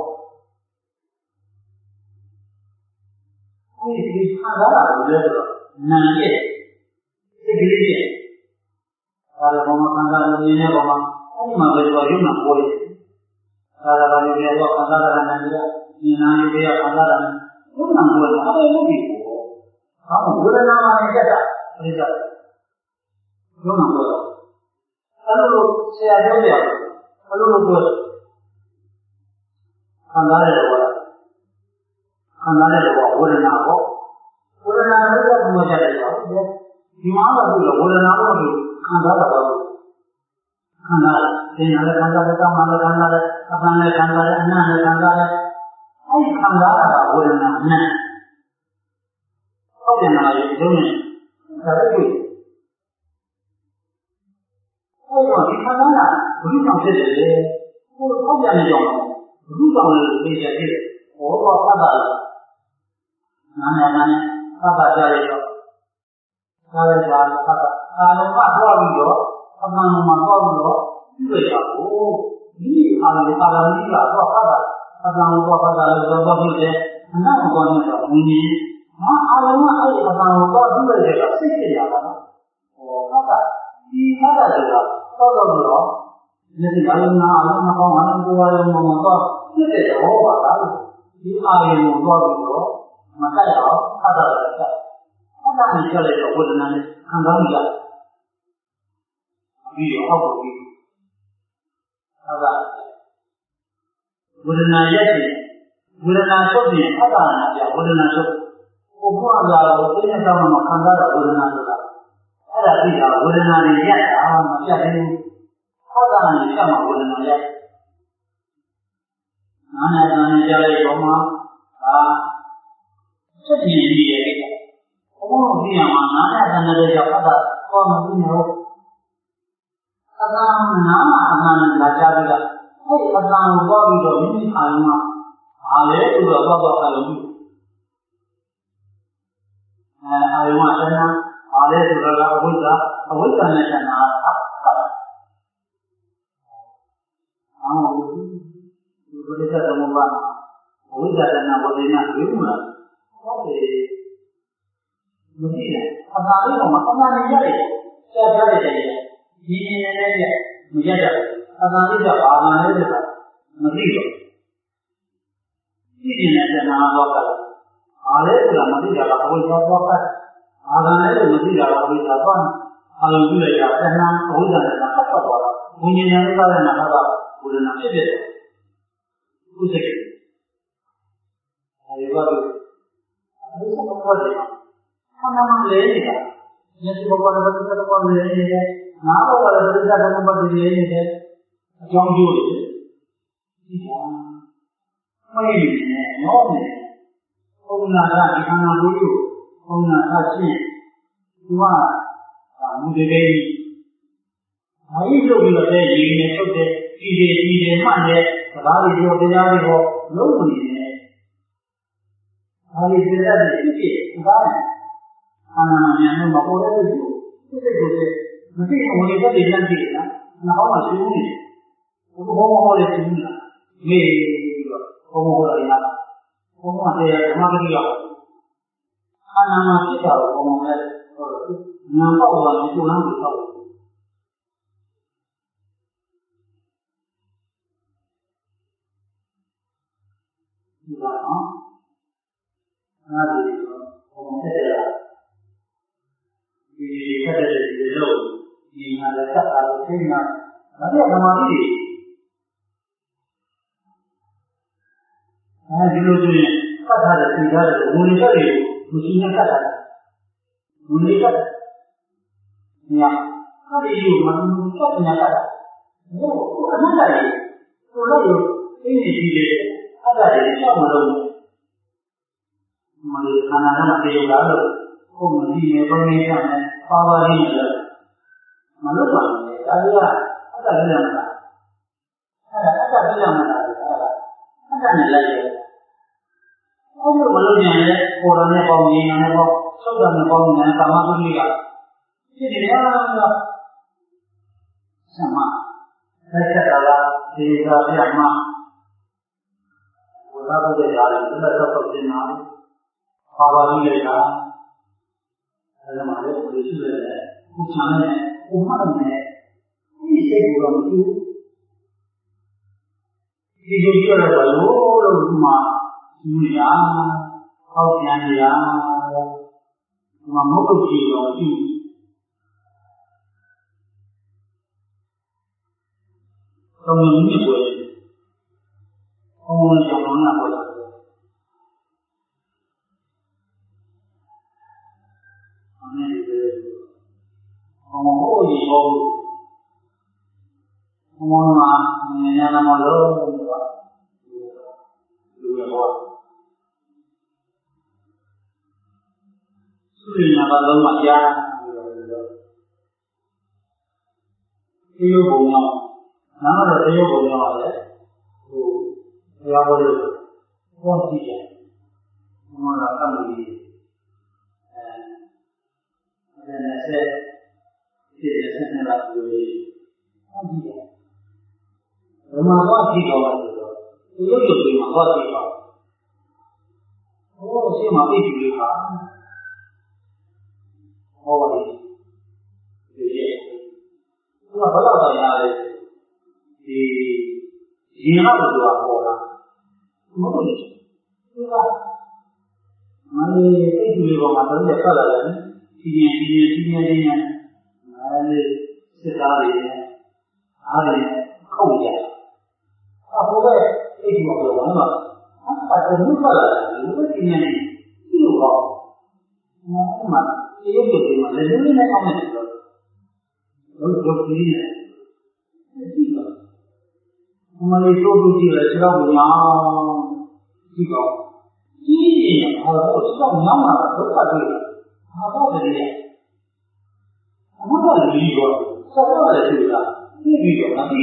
ဘူးဒီခံစားတာလည်းဆိုတော့နာရဲ့ဒီကလေးရဲ့ဒါတော့ဘုံခံစားလို့နေနေပေါ်မှာအဲဒီမှာပဲတော့ရုံနာပေါ်တယ်ဒါတော့လည်းပြောခံစားတာနဲ့ဒီနာရဲ့ပြခံစားတာနဲ့ရုံနာပေါ်တယ်အဲ့လိုမျိုးဟာဝေဒနာမှာနေကြတာဒီကရုံနာပေါ်တော့အဲ့လိုဆရာပြောပြအဲ့လိုပြောခံစားရတော့ခံစားရတော့ဝေဒနာပေါ့ဝေဒနာလည်းတော့ဘုရားကြတယ်ရောဒီမှာတော့ဒီဝေဒနာတော့ခံစားတာပါခံစားတယ်ဉာဏ်လည်းခံစားတယ်တောင်းလည်းခံစားတယ်အပန်းလည်းခံစားတယ်အနံ့လည်းခံစားတယ်အဲဒီခံစားတာကဝေဒနာနဲ့ဟုတ်တယ်လားဒီလိုနဲ့ဒါလည်းတွေ့ဟုတ်တော့ဒီခံစားတာဘုရားကြောင့်ဖြစ်တယ်လေဟိုဟုတ်တယ်ကြောင့်ဘုရားကြောင့်လည်းသိရဖြစ်တယ်ဟောတော့သတ်တာနာမည်နဲ့သတ်တာကြရတော့သာရတာသတ်တာအာလုံးကသွားပြီးတော့အမှန်မှန်သွားပြီးတော့ပြည့်ရကိုဒီအာလုံးအာရဏိကတော့သတ်တာအမှန်တော့သတ်တာလည်းတော့ဖြစ်တယ်အနောက်ကောင်းနေတာဝိညာဉ်ဟာအာလုံးကအဲ့ဒီအမှန်တော့ပြည့်ရတဲ့စိတ်ဖြစ်ရတာနော်ဟောသတ်တာဒီသတ်တာဆိုတာတော့တော့ဒီအာလုံးကအလုံးမကောင်းအောင်ကိုယ်ရောမတော့ဖြစ်တဲ့ဟောပါလားဒီအာရုံကိုတော့ပြီးတော့မတက်အောင်သတ်တာလည်းတက်အဲ့ဒါကိုပြောလိုက်တော့ဝေဒနာနဲ့ခံစားရပြီးတော့အောက်ကိုပြီးဟုတ်လားဝေဒနာရဲ့ဝေဒနာချုပ်ပြီးအတ္တနာပြဝေဒနာချုပ်ကိုဘုရားကတော့သိနေတော့မှခံစားတာဝေဒနာဆိုတာအဲ့ဒါပြီးတော့ဝေဒနာတွေရက်တာမပြတ်သေးဘူးအတ္တနာနဲ့ပြတ်မှဝေဒနာရက်နာနာနာနဲ့ကြားလိုက်တော့မှစက်ကြီးကြီးရဲ့ဘုံဘုံပြရမှာနာနာနာနဲ့ကြောက်အတ္တကောမသိနေတော့အတ္တနာမအမှန်လာကြပြီလားအဲ့ဒီအတ္တကိုသွားပြီးတော့မိမိအာရုံမှာဘာလဲဆိုတော့တော့အာရုံကြီးအာရုံမှာတဏှာဘာလဲဆိုတော့အဝိဇ္ဇာနဲ့တဏှာဒီဘုရားသမုပ္ပါအဝိဇ္ဇာတဏှာဝေဒနာတွေ့မှုလားဟုတ်တယ်မသိနဲ့အသာလေးပေါ်မှာအမှန်တရားရတယ်ဆက်ပြရတယ်ဒီနေနဲ့မရကြဘူးအသာလေးကဘာမှလည်းဆိုတာမသိတော့ဒီနေနဲ့တဏှာတော့ကအားလဲဆိုတာမသိတာကအဝိဇ္ဇာတော့ကအာဂန်လည်းမသိတာကအဝိဇ္ဇာတော့အာရုံပြုလိုက်တာတဏှာအဝိဇ္ဇာနဲ့ဆက်ဆက်သွားတာဝိညာဉ်နဲ့သာတဲ့နာကဝေဒနာဖြစ်တယ်ဥစ္စာအဲဒီဘာလို့အဲဒီစပေါ်တယ်ဆန္ဒမှလဲနေတာမျက်စိဘောကလည်းတစ်ချက်ပေါ်လဲနေတယ်နားဘောကလည်းတစ်ချက်ပေါ်လဲနေတယ်အကြောင်းကျိုးတွေဒီကမှိတ်နေတယ်နော်နေဘုရားကဒီခန္ဓာကိုယ်ကို ông là ta chi đúng không à một cái mấy lúc là cái gì này thôi cái gì mà này ra đi vô lúc này đi ra đi cái đó anh em nó mà có cái gì cái mà cái ông này cái gì làm gì đó nó không có chịu đi cũng không cóเลยchịu đi nghe không có rồi là không có thể mà cái gì anh em mà cái đó không có nó có là nó cũng làm được đó là gì không thể là vì cái này là đâu thì là tất cả các cái mà nó là mà gì ví dụ như các thằng là sinh ra là muốn cái gì muốn những cái gì muốn cái gì nhá cái gì mà muốn cái gì nhá nó cũng là cái gì nó là cái gì cái gì sao mà đâu mà khana nó mà điều đó rồi không mà đi nghe con nghe rằng này qua qua đi rồi mà lúc mà cái là cái là cái này là không được mà lúc này cô ra này con nghe này con sốt ra này con nghe cảm ơn quý vị cả cái gì đó là sao mà cái là thì ra thì mà cô ra có thể ra được là sao có thể nói qua điเลยครับแล้วมาเลยคุยชื่อเลยผู้ชายเนี่ยผู้หญิงเนี่ยนี่ใช่บุรุษอยู่ที่อยู่ที่เราเรามาอยู่ยาเขาเขียนยามาหมดที่เราอยู่ตรงนี้ไม่ควรเอาเงินจากนั้นมาông hô gì hô ông mà nhà làm mà lớn được rồi suy nhà bà lớn mà cha yêu bụng nhau nó là yêu bụng nhau đấy yêu bụng nhau con gì vậy nó là cái gì nên là sẽ thì sẽ là người không gì vậy mà có gì đâu mà yêu được thì mà có gì đâu xem mà biết gì cả ôi thì nhưng mà có là tại nào thì gì nó được là khổ lắm không có gì đúng không mà cái gì mà tới giờ có là thì nhiên sẽ ra đi không vậy không có cái gì mà được mà phải có nước là những cái gì này nhiều rồi mà cái yêu cầu mà lên đến này không được rồi rồi gì này mà đi做出去了知道不娘这个第一点我知道娘嘛都快对了他到这里我到这里说啥到这里了这里有哪里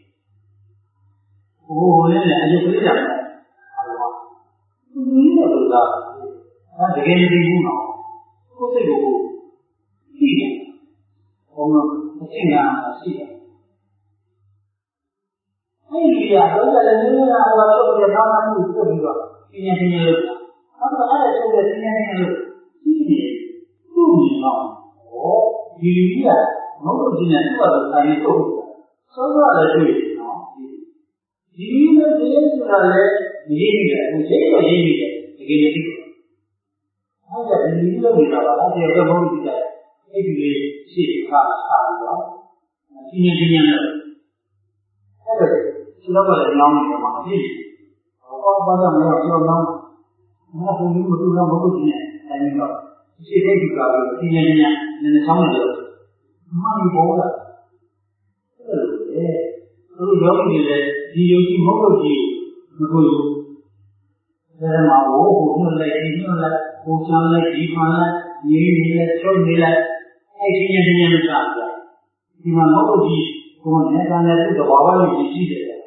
我原来就不这样好吧你也不知道那这个人的用脑我这个地点我们尽量细点哎呀，我在这里呢，我做不了，他们做一个，今年六，他们还得做个今年六，今年6年了，有一年，我们今年做的还没做，说的对啊，有一年这是来年的，我这个年的，这个年的，他在年的味道了，他这个某一个，这个是差不多，今年的，这个。知道个人养的嘛，对，我把这没有知道养，那后面我都让我不进，才那个，现在就搞个今年那上面的，哪里包的？都是要不的，你有几毛个钱，那都有， There are who like you like who sound like deep on that, you like so like 18 years after. You are not to be who never let the Baba you see it.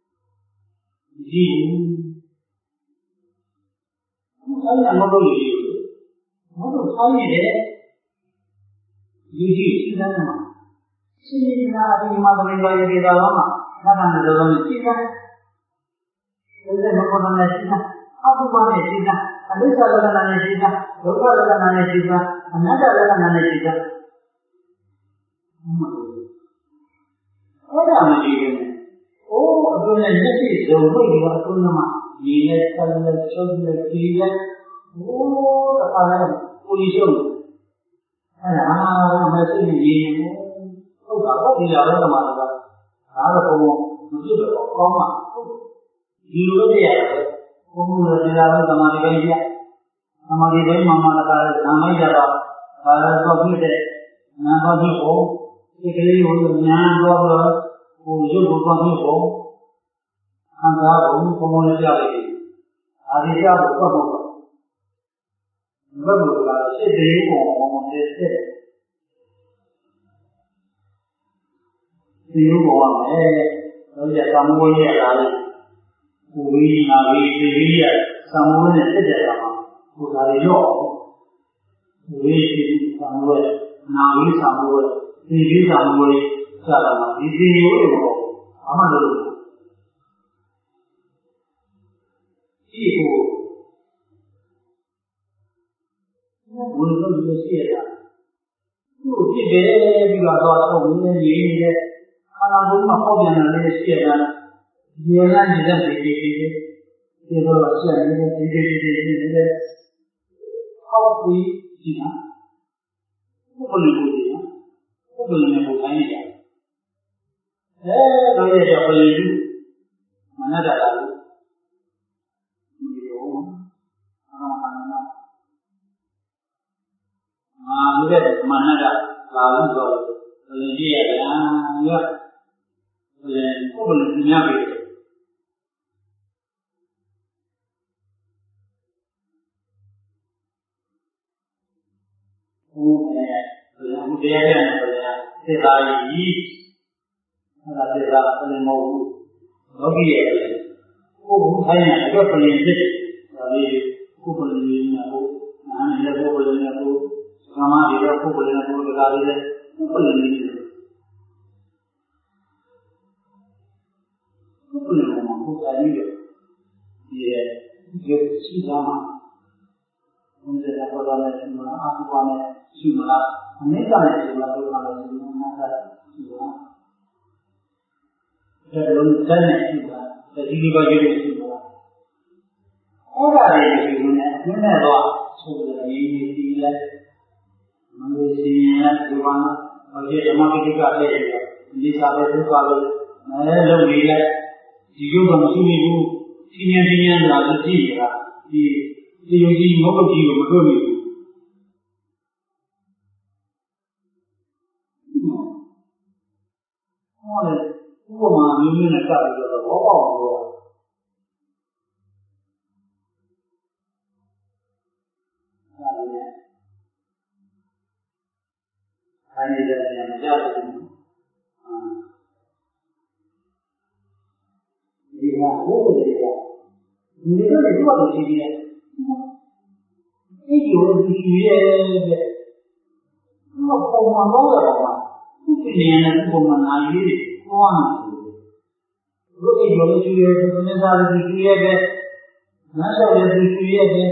I am not to you. What to find it? You see that. See that you mother in the Lama, not under the Lama. There is no one that Abubuwan Nesita, Alisa Lana Nesita, Loka Lana Nesita, another Lana Nesita. What am I doing? Oh, doing a message, the way you are doing them. Yes, the children, the oh, the other police. And I'm messaging you. Oh, what is the other matter? Other home, you look here. हमारी भाई मामा का कार्य नाम ही ज़्यादा कार्य तो अपने थे ना बाकी हो एक लिए हो ज्ञान तो वो जो बुद्धिमान हो हम क्या बोलूं कमोने क्या लेगी आदि क्या होगा होगा मतलब बोला से देव को कमोने से देव को हमें तो जैसा मुझे याद पूरी नावी देवी है समूह ने से जैसा पूरा जो पूरी समूह नावी समूह देवी समूह चला ना इसी योरे को हमारे लोग ये को मुझे जो सीखा तो कि बेबी का तो मुझे ये है खाना बोलना हो गया ना ये सीखा ये ना जिधर देखिए ये तो अच्छा है ये अब भी जीना वो बोलने को नहीं है तो ये जब बोलेंगे मना जाता है ये हो मुझे मना जा लालू तो बोलेंगे यार वो बोलने नहीं आते मुझे ये कहना पड़ेगा तेरा ये अगर तेरा अपने मौजू लगी है वो भाई ना जो अपने से अभी को बोलने ना वो ना ये वो बोलने ना वो हमारे ये को बोलने ना वो लगा दे वो बोलने नहीं वो बोलने ना वो चाहिए ये जो चीज़ हम उनसे पता नहीं सुना आपको आने सुना हमेशा नहीं सुना तो खाना सुना था सुना जब लोग करने सुना तभी बाकी नहीं सुना और आ रही है मैंने तो सोच रही है कि ये मंदिर से है दुकान और ये जमा के दिखाते हैं ये सारे से काले मैं लोग भी है जीव बंसु भी हूँ तीन रात जी है कि ये जी मोको जी को मतो नहीं और वो मानी में ना कर दिया वो हुआ आने जाने में जाते हैं ये ना वो देखा मुझे तो बहुत अच्छी है एक और भी है वो कौन होगा कुछ नहीं है वो मनाई कौन वो एक और भी है तो ने सारे भी है ना सारे भी है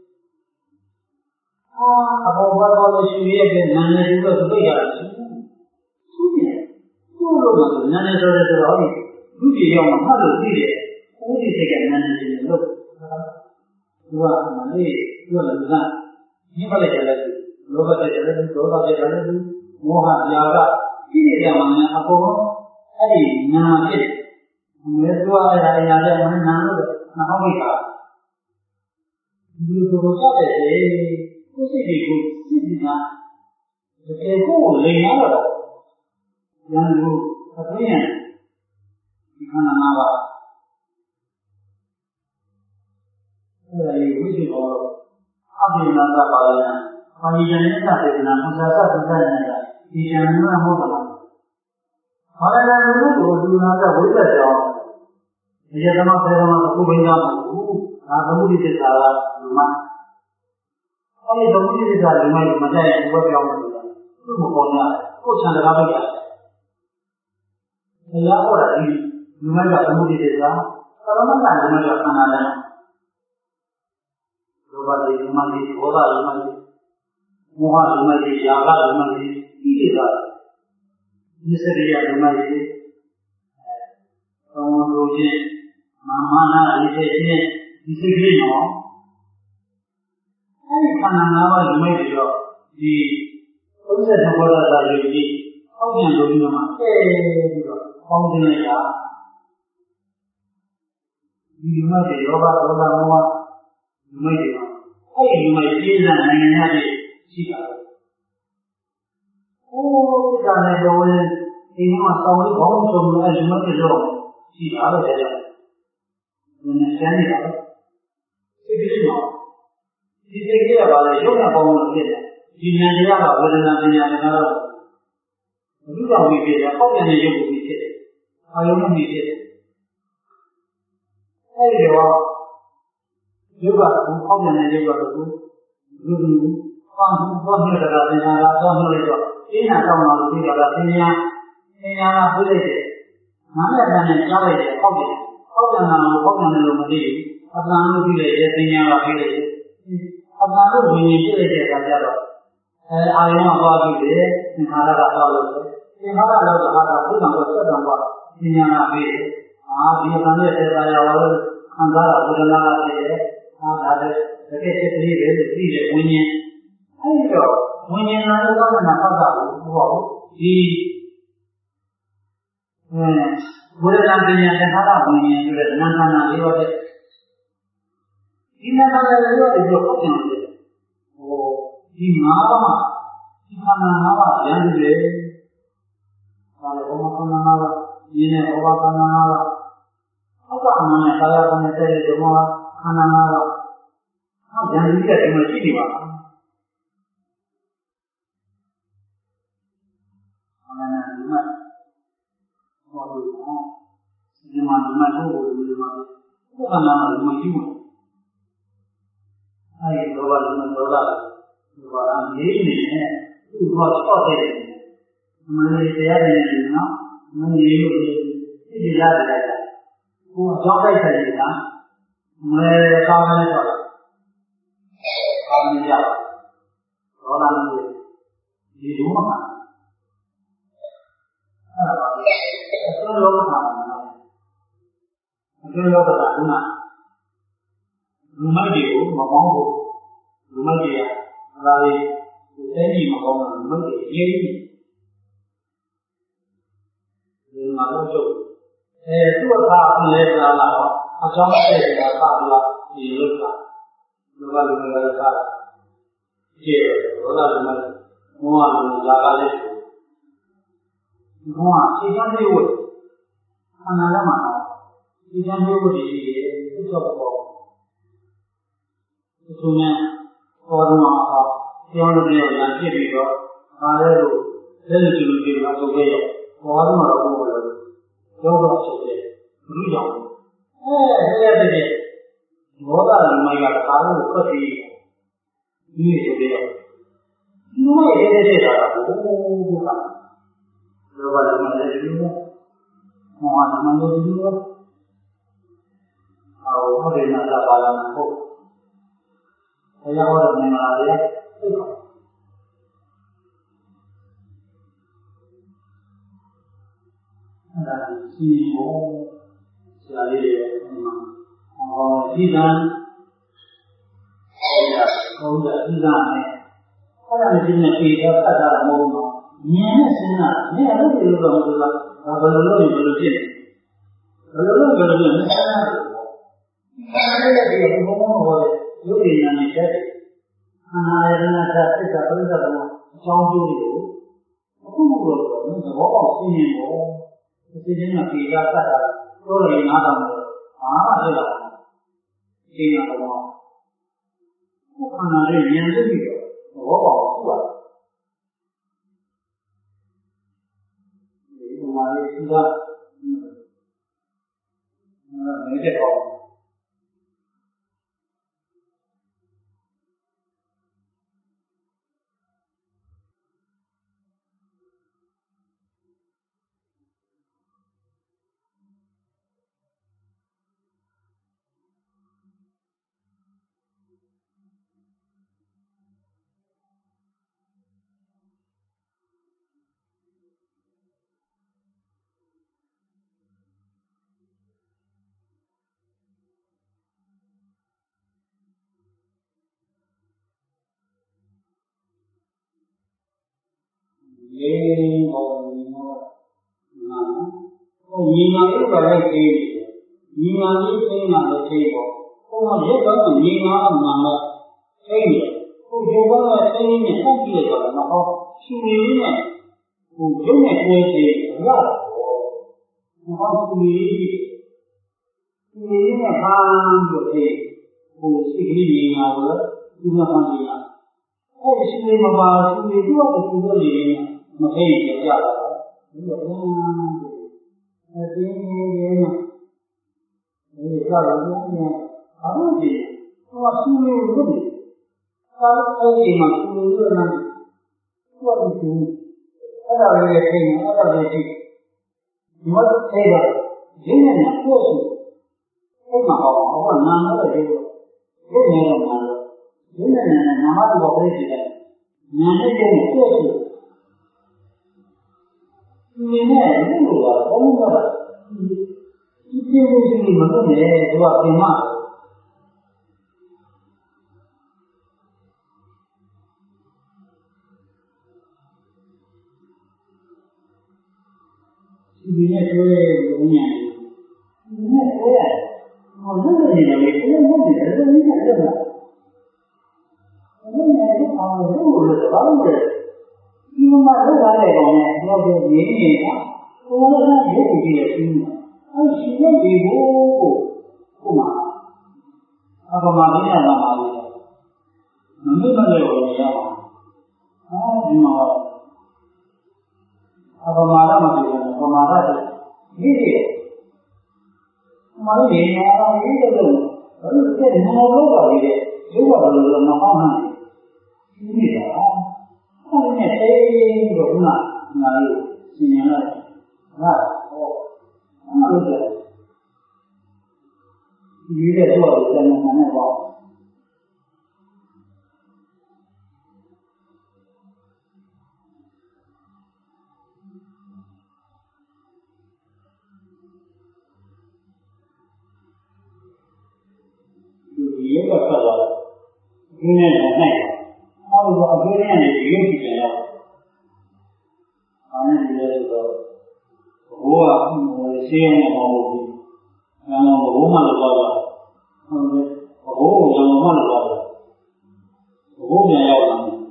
अब वो बात वाले भी है ना ने जो तो यार सुनिए तो लोग ना ने सारे तो और दूसरी जो हम लोग भी है वो भी से ना ने लोग वो हमारे वो लगता ये वाले चले लोग के चले दो बातें चले मोह यागा ये जमाने आपको अरे ना के मेरे तो आया याद है मैंने नाम ना हो गया ये तो होता है उसे देखो सीधा तो को लेना लगा यानी वो अपने हैं दिखाना ना बा ရှိတော်အပိနာသပါဠိပါဠိဉာဏ်နဲ့သေဒနာမစ္ဆာသပ္ပတ္တနဲ့ဒီဉာဏ်နဲ့ဟုတ်တယ်ဘာလဲလဲလို့ဒီနာကဝိသက်ကြောင်းဒီရသမဆေရမကုဘိညာမဟုတ်ဘူးဒါသမုဒိသစ္စာကလူမအဲဒီသမုဒိသစ္စာလူမမကြိုက်ရင်ဘယ်ပြောင်းလဲသူ့မပေါ်ရကိုယ်ချန်တကားပဲရတယ်ဘုရားဟောတာဒီလူမကသမုဒိသစ္စာသမဏကလူမကခန္ဓာနဲ့လောဘတွေလူမတွေဒေါသလူမတွေမောဟလူမတွေယာကလူမတွေဤတွေကဒီစရိယလူမတွေသောလူချင်းမာနအရေးချင်းဒီစိတ်ကြီးနော်အဲဒီခန္ဓာ၅ပါးလူမိုက်ပြီးတော့ဒီ32ဘောဓသာယုတ်ကြီးအောက်ပြန်လို့ဒီမှာအဲပြီးတော့ပေါင်းတင်လိုက်တာဒီလူမိုက်တွေယောဂဒေါသမောဟလူမိုက်တွေအဲဒီလူမိုက်ပြည့်စုံနိုင်ငံရတဲ့ရှိတာဟိုးဒါနဲ့တော့ဒီမှာစောင်းလေးဘောင်းဆုံးလို့အဲလူမိုက်တွေတော့ရှိတာပဲတဲ့နည်းနည်းကျန်နေတာပဲစိတ်ကလေးမှာဒီစိတ်ကလေးကပါလေရုပ်နဲ့ပေါင်းလို့ဖြစ်တယ်ဒီဉာဏ်တရားကဝေဒနာပညာတွေကတော့ဘုရားဝိပေကပေါက်ပြန်တဲ့ရုပ်ကိုဖြစ်တယ်အာယုံနဲ့ဖြစ်တယ်အဲဒီတော့ရုပ်ကပေါက်ပြန်တဲ့ရုပ်ကတော့လူလူပေါင်းဘောမြတ်တာပညာကတော့နှုတ်လိုက်တော့အင်းနာတောင်းလာလို့ပြီးတော့ပညာကပြည့်လိုက်တယ်နားနဲ့တန်းနဲ့ကြားလိုက်တယ်ပေါက်တယ်ပေါက်ပြန်တာလို့ပေါက်ပြန်တယ်လို့မသိဘူးအတန်လို့ပြီးလိုက်တယ်ပညာကပြီးလိုက်တယ်အတန်လို့ဝိညာဉ်ပြည့်လိုက်တဲ့အခါကျတော့အာယုံကသွားပြီးတယ်သင်္ခါရကသွားလို့တယ်သင်္ခါရလောက်တော့ဟာတာဘုရားကဆက်တော်ကပညာကပြီးတယ်ဒီအတန်နဲ့သေတာရောခံစားရဝေဒနာကဖြစ်တယ်ဒါလည်းတကယ်စိတ်ကလေးပဲလို့ပြီးတယ်ဝိညာဉ်အဲဒီတော့ဝိညာဉ်နာလို့သာနာဖတ်တာဘူးဒီဝေဒနာပညာသင်္ခါရဝိညာဉ်ဆိုတဲ့နာခန္ဓာလေးပါးတဲ့ဒီနာခန္ဓာလေးပါးတွေတော့ဟုတ်တယ်ဒီ၅ပါးဒီခန္ဓာ၅ပါးရန်သူတွေဒါလည်းဘောမခန္ဓာ၅ပါးဒီနဲ့ဘောမခန္ဓာ၅ပါးအောက်ကအမှန်နဲ့ကာယကံနဲ့တဲ့ဓမ္မခန္ဓာ၅ပါးအောက်ရန်သူတွေဒီမှာရှိနေပါလားအမှန်နဲ့ဒီမှာဟောလို့ဒီမှာဒီမှာကိုဒီမှာဘုရားနာမလို့မရှိဘူးအဲဒီလောဘလုံးဒေါသဒီဘာသာနေနေနဲ့သူ့ဘာတော့တဲ့မင်းတရားတယ်နော်မင်းရေလို့ဒီရတယ်ကိုအကြောင်းတိုက်တယ်ကမဲကောင်းတယ်တော့ကောင်းနေရဒေါသနဲ့ဒီလိုမှအဲ့ဒါပါအစွမ်းလောကမှာအစွမ်းလောကကဒီမှာလူမိုက်တွေကိုမပေါင်းဘူးလူမိုက်တွေကဒါလေးတဲ့ကြီးမပေါင်းဘူးလူမိုက်တွေရေးပြီးဒီမှာတော့ကျုပ်သူ့အခါအလဲလာတော့အကြောင်းတဲ့ကသာလာဒီလုတ်တာလူကလူကလည်းသာကြည့်ရောလာလူမိုက်မောဟလူလာကလည်းမောဟအကျဉ်းသေးဝတ်အနာလမှာအကျဉ်းသေးဝတ်ဒီသူ့တော့ပေါ့သူနဲ့ပေါ်တော့ပြောလို့ရရင်ဖြစ်ပြီးတော့ဒါလည်းလို့လက်လူလူတွေမှာဆိုခဲ့ရပေါ်တော့တော့ဘုရားလို့ပြောတော့ဖြစ်တယ်ဘုရားကြောင့်တဲ့ဘောဓလူမိုက်ကကာလို့ဖတ်ပြီးဒီလိုဆိုပြီးတော့လူမိုက်တဲ့တာကဘုရားလောဘလူမိုက်တဲ့လူမောဟလူမိုက်တဲ့လူဟုတ်တယ်နာတာပါလာဟုတ်ဘုရားဟောတဲ့မြင်လာတယ်သိပါအဲ့ဒါစီမောဆရာလေးရဲ့ဒီမှာဒီကံဟုတ်တယ်ဒီကံနဲ့အဲ့ဒါလည်းဒီနေ့ပြေတော့ဖတ်တာမဟုတ်ဘူးမြင်နဲ့စဉ်းစားမြင်လို့ဒီလိုတော့မဟုတ်လားဒါဘယ်လိုလုပ်ရင်ဘယ်လိုဖြစ်ဘယ်လိုလုပ်ရင်ဘယ်လိုဖြစ်လဲစဉ်းစားတယ်အဲ့ဒါလည်းဒီဘုံဘုံဟောတယ်ရုပ်ဉာဏ်နဲ့တက်အနာရဏသစ္စာပရိသတ်ကအကြောင်းကျိုးတွေကိုအခုလို့တော့သဘောပေါက်သိနေတော့ဒီစင်းကပြေတာတတ်တာပြောလို့နားထောင်လို့အားမဖြစ်လာဘူးရှင်းရတော့不可能是人的这个我保护啊，有嘛的是吧？没这高。也我你那有个来可以，你那你怎样的可以不？我们日本你那个可以，我觉得这里面空气的那好，去里面我有点关系，不要我，我好去里面看就可以，我是给你啊，我有没有关系啊？我去里面吧，去里多的去这里，我可以接下来，我这样子。今天呢，你到了今天，好东西，我心里有问他开心嘛，心里热闹，我的心，我到这个心，我到这个心，我这个人家呢，过去非常好，我难得的这个，人家都难得，人家呢，哪怕是我回去的，难得这个过去。你呢？路啊，公的，一天都是你们的呢，是吧？挺慢的。你那说的有年龄，你那说呀，我那个年龄，不用我女儿都没看见了。我那年龄他们都是老的，你们买楼来讲呢，要是年龄大。我那有这些心的，习惯比不嘛，不嘛这样嘛的，能不能给我一样嘛？你嘛，不嘛这么多，不嘛这是，你这，嘛你年啊，你这种，这你们老早的，有个都那方向的，你的啊，他们那谁这个什么，哪有今年了？那都是，你这做的在那看那个，就是有个说的，有那种那个，他们说有那的有几件要，反正是这个，我西安的毛病，然后我嘛就搞的。我讲我嘛就搞的，我边要什么？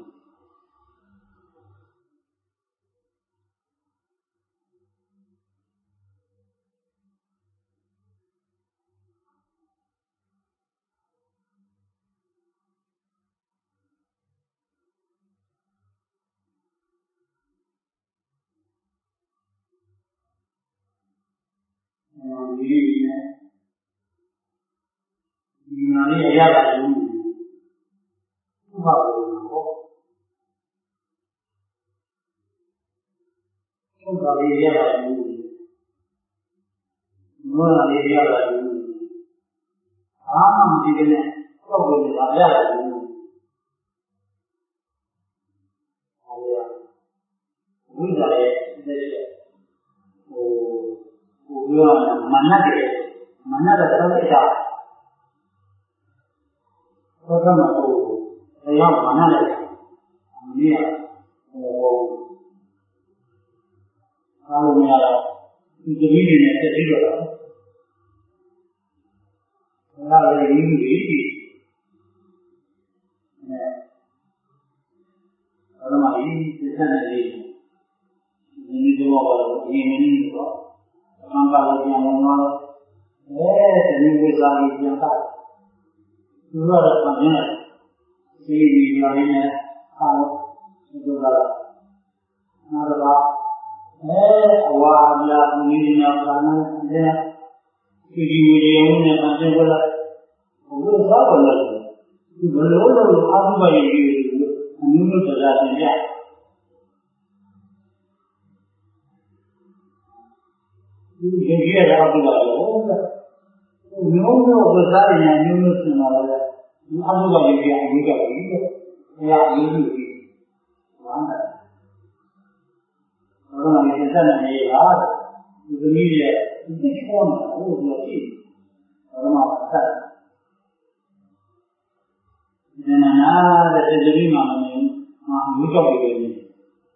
你哪里也要来用？不怕我好，不怕你也来用，我哪里也来用？这个呢，照顾你哪也来用？好的，为啥嘞？这是我蛮那个他为啥？说这么多，这样蛮那个，你呀，他们呀，你这里面在这个，那个有我他妈1三年，你给我1年多，刚把我讲我妈，这你为啥你讲大？主要是方面， See, you are in a house, you not about a while, you are meeting up on there. If you will own a table, will travel. You will order how by you, and you will tell us that. You can hear how to go. You know the design and you know the how do I get it? They are usually one. I don't know if it's an AR, the media, which one will you see? I don't know that. Then another is the woman, you talk with me.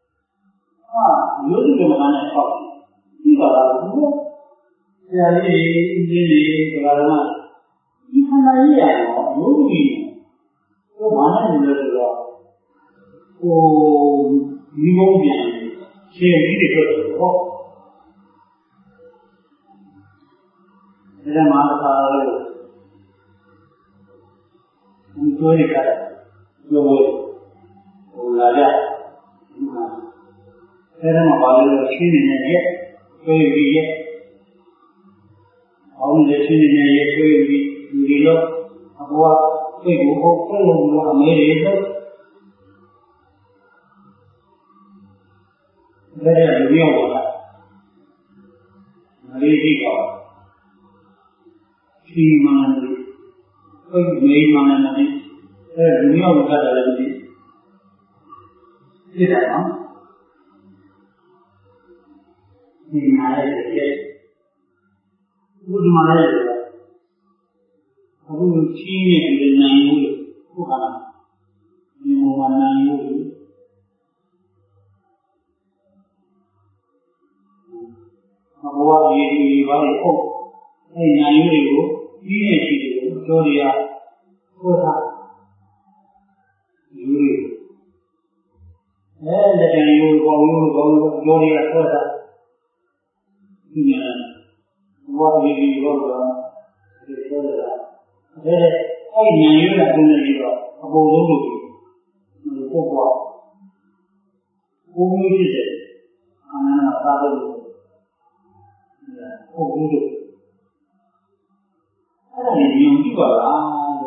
You do the one I talk. You are a good. They are really you can hear you. One is you won't be here. Then I'm enjoy your way. Oh, Raja. Then I'm about to see it yet. How is the chin in a look of what they will hopefully America? There is real one. Maridica. She man, made man, there is real one. Is that one? In my head. Good morning. I will see it in the Kuhana. You know, one nine. What you are hope. A 9 years ago, Gloria, Kota. You let you go, Gloria, Kota. What will you go there? I know you are going to give up about the book. Who is it? And another. Oh, you do. I don't even give up.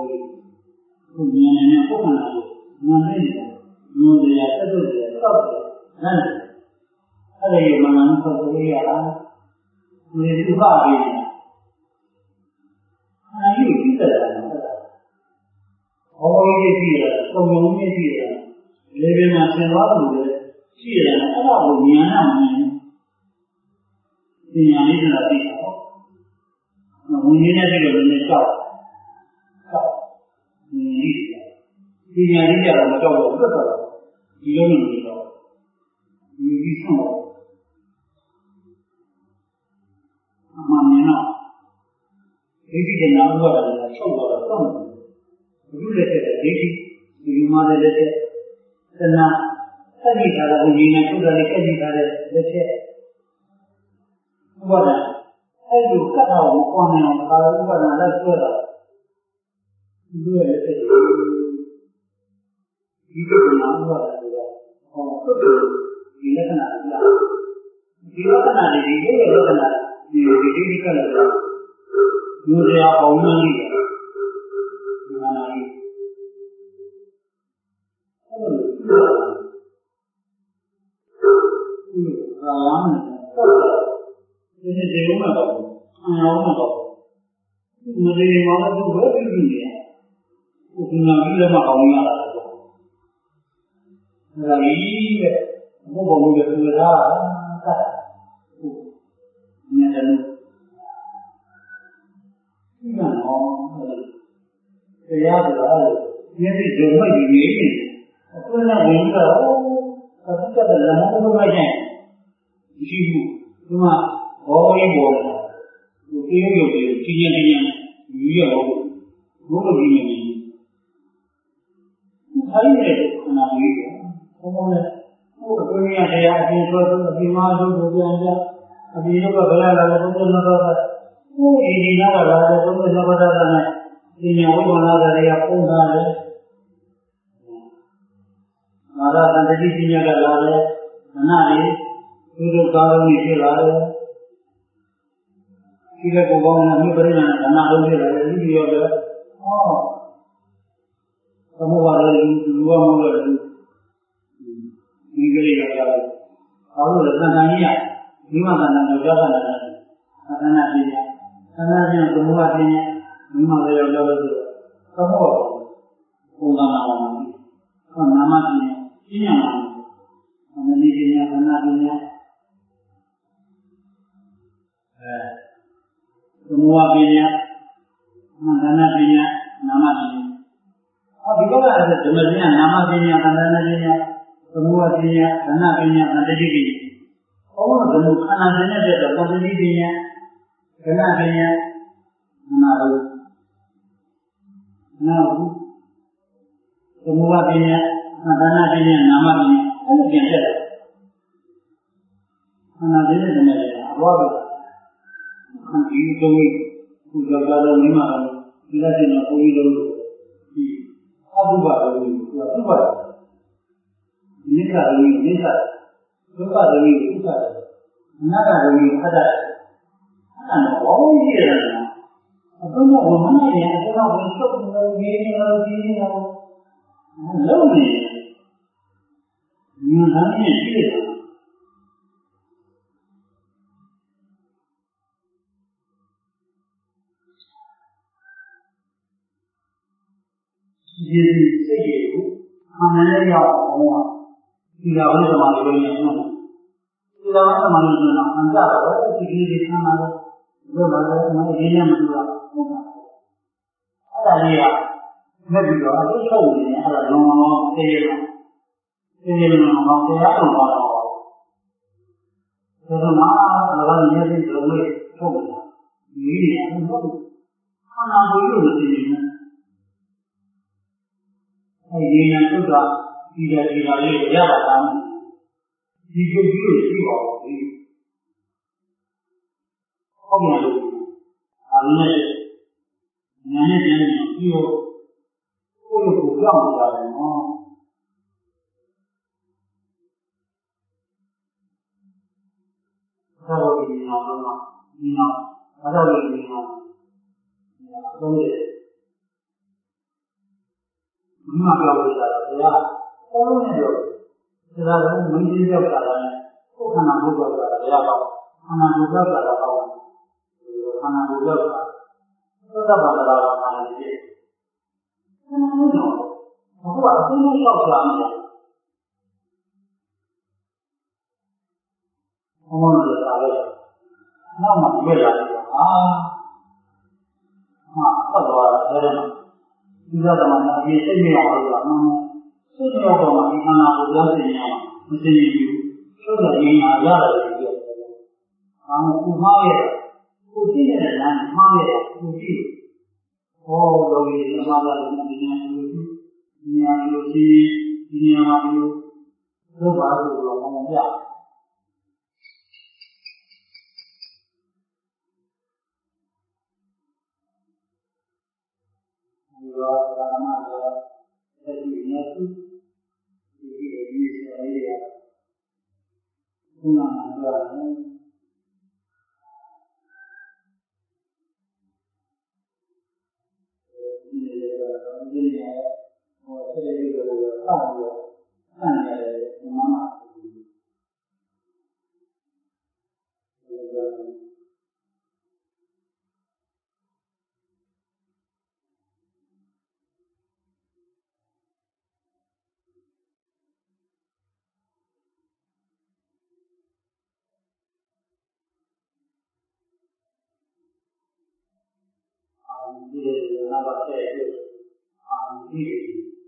Mara Santati Pinya Lare, Nani, Uru Karami Lare, Kila Kubana, Nubrina, and Nadu, Yoga, oh, some of our Luamu, Miguel, all the Tanania, Nimana, Java, Tanania, Tanania, Tumuatina, Nimana, some more, Umana. Namanya, ini yang namanya, semua punya, mana punya, nama punya. Apabila ada sebenarnya nama punya, mana punya, semua punya, mana punya, mana punya. Oh, semua mana punya ada, semua punya, mana punya, mana semua punya, mana punya, nama punya, apa punya? Mana punya sebenarnya, apa? Kan itu juga memang tidak jelas itu. Apa baru itu? Apa baru? Ini kalau ini tak, coba ini tak. Mana kalau ini ada, ada orang dia. Apa nak mana ya? Apa nak untuk ini. Lalu ni, mana ni dia? Jadi saya mana yang awak tidak boleh sama dengan yang tidak boleh sama dengan anda ada di sana ada mana yang mana ada dia nabi ada tahu ni ada nama saya nama saya apa kerana orang yang boleh tahu ini apa mana boleh ni ini yang sudah tidak dilalui jabatan dijual siapa ini orang yang hanya dia itu bukan orang kalau ini ada ini Lima kalau kita ya, kalau ni tu, sekarang mungkin dia berada, bukan anak berada ya, anak berada apa? Anak berada, kita berada apa ni? Anak ni tu, aku apa ni kau jalan? Orang berada, nama berada, apa berada? Tidak ada mana dia sendiri orang mana sendiri orang mana anak bukan sendiri mesti itu sudah ini ada dia kamu kumai kuti ada kumai kuti oh logi sama ada ini yang itu itu baru orang dia Dua orang ada sedianya tu, ini saya punya ada ini saya juga tahu ada mana dia nama saya itu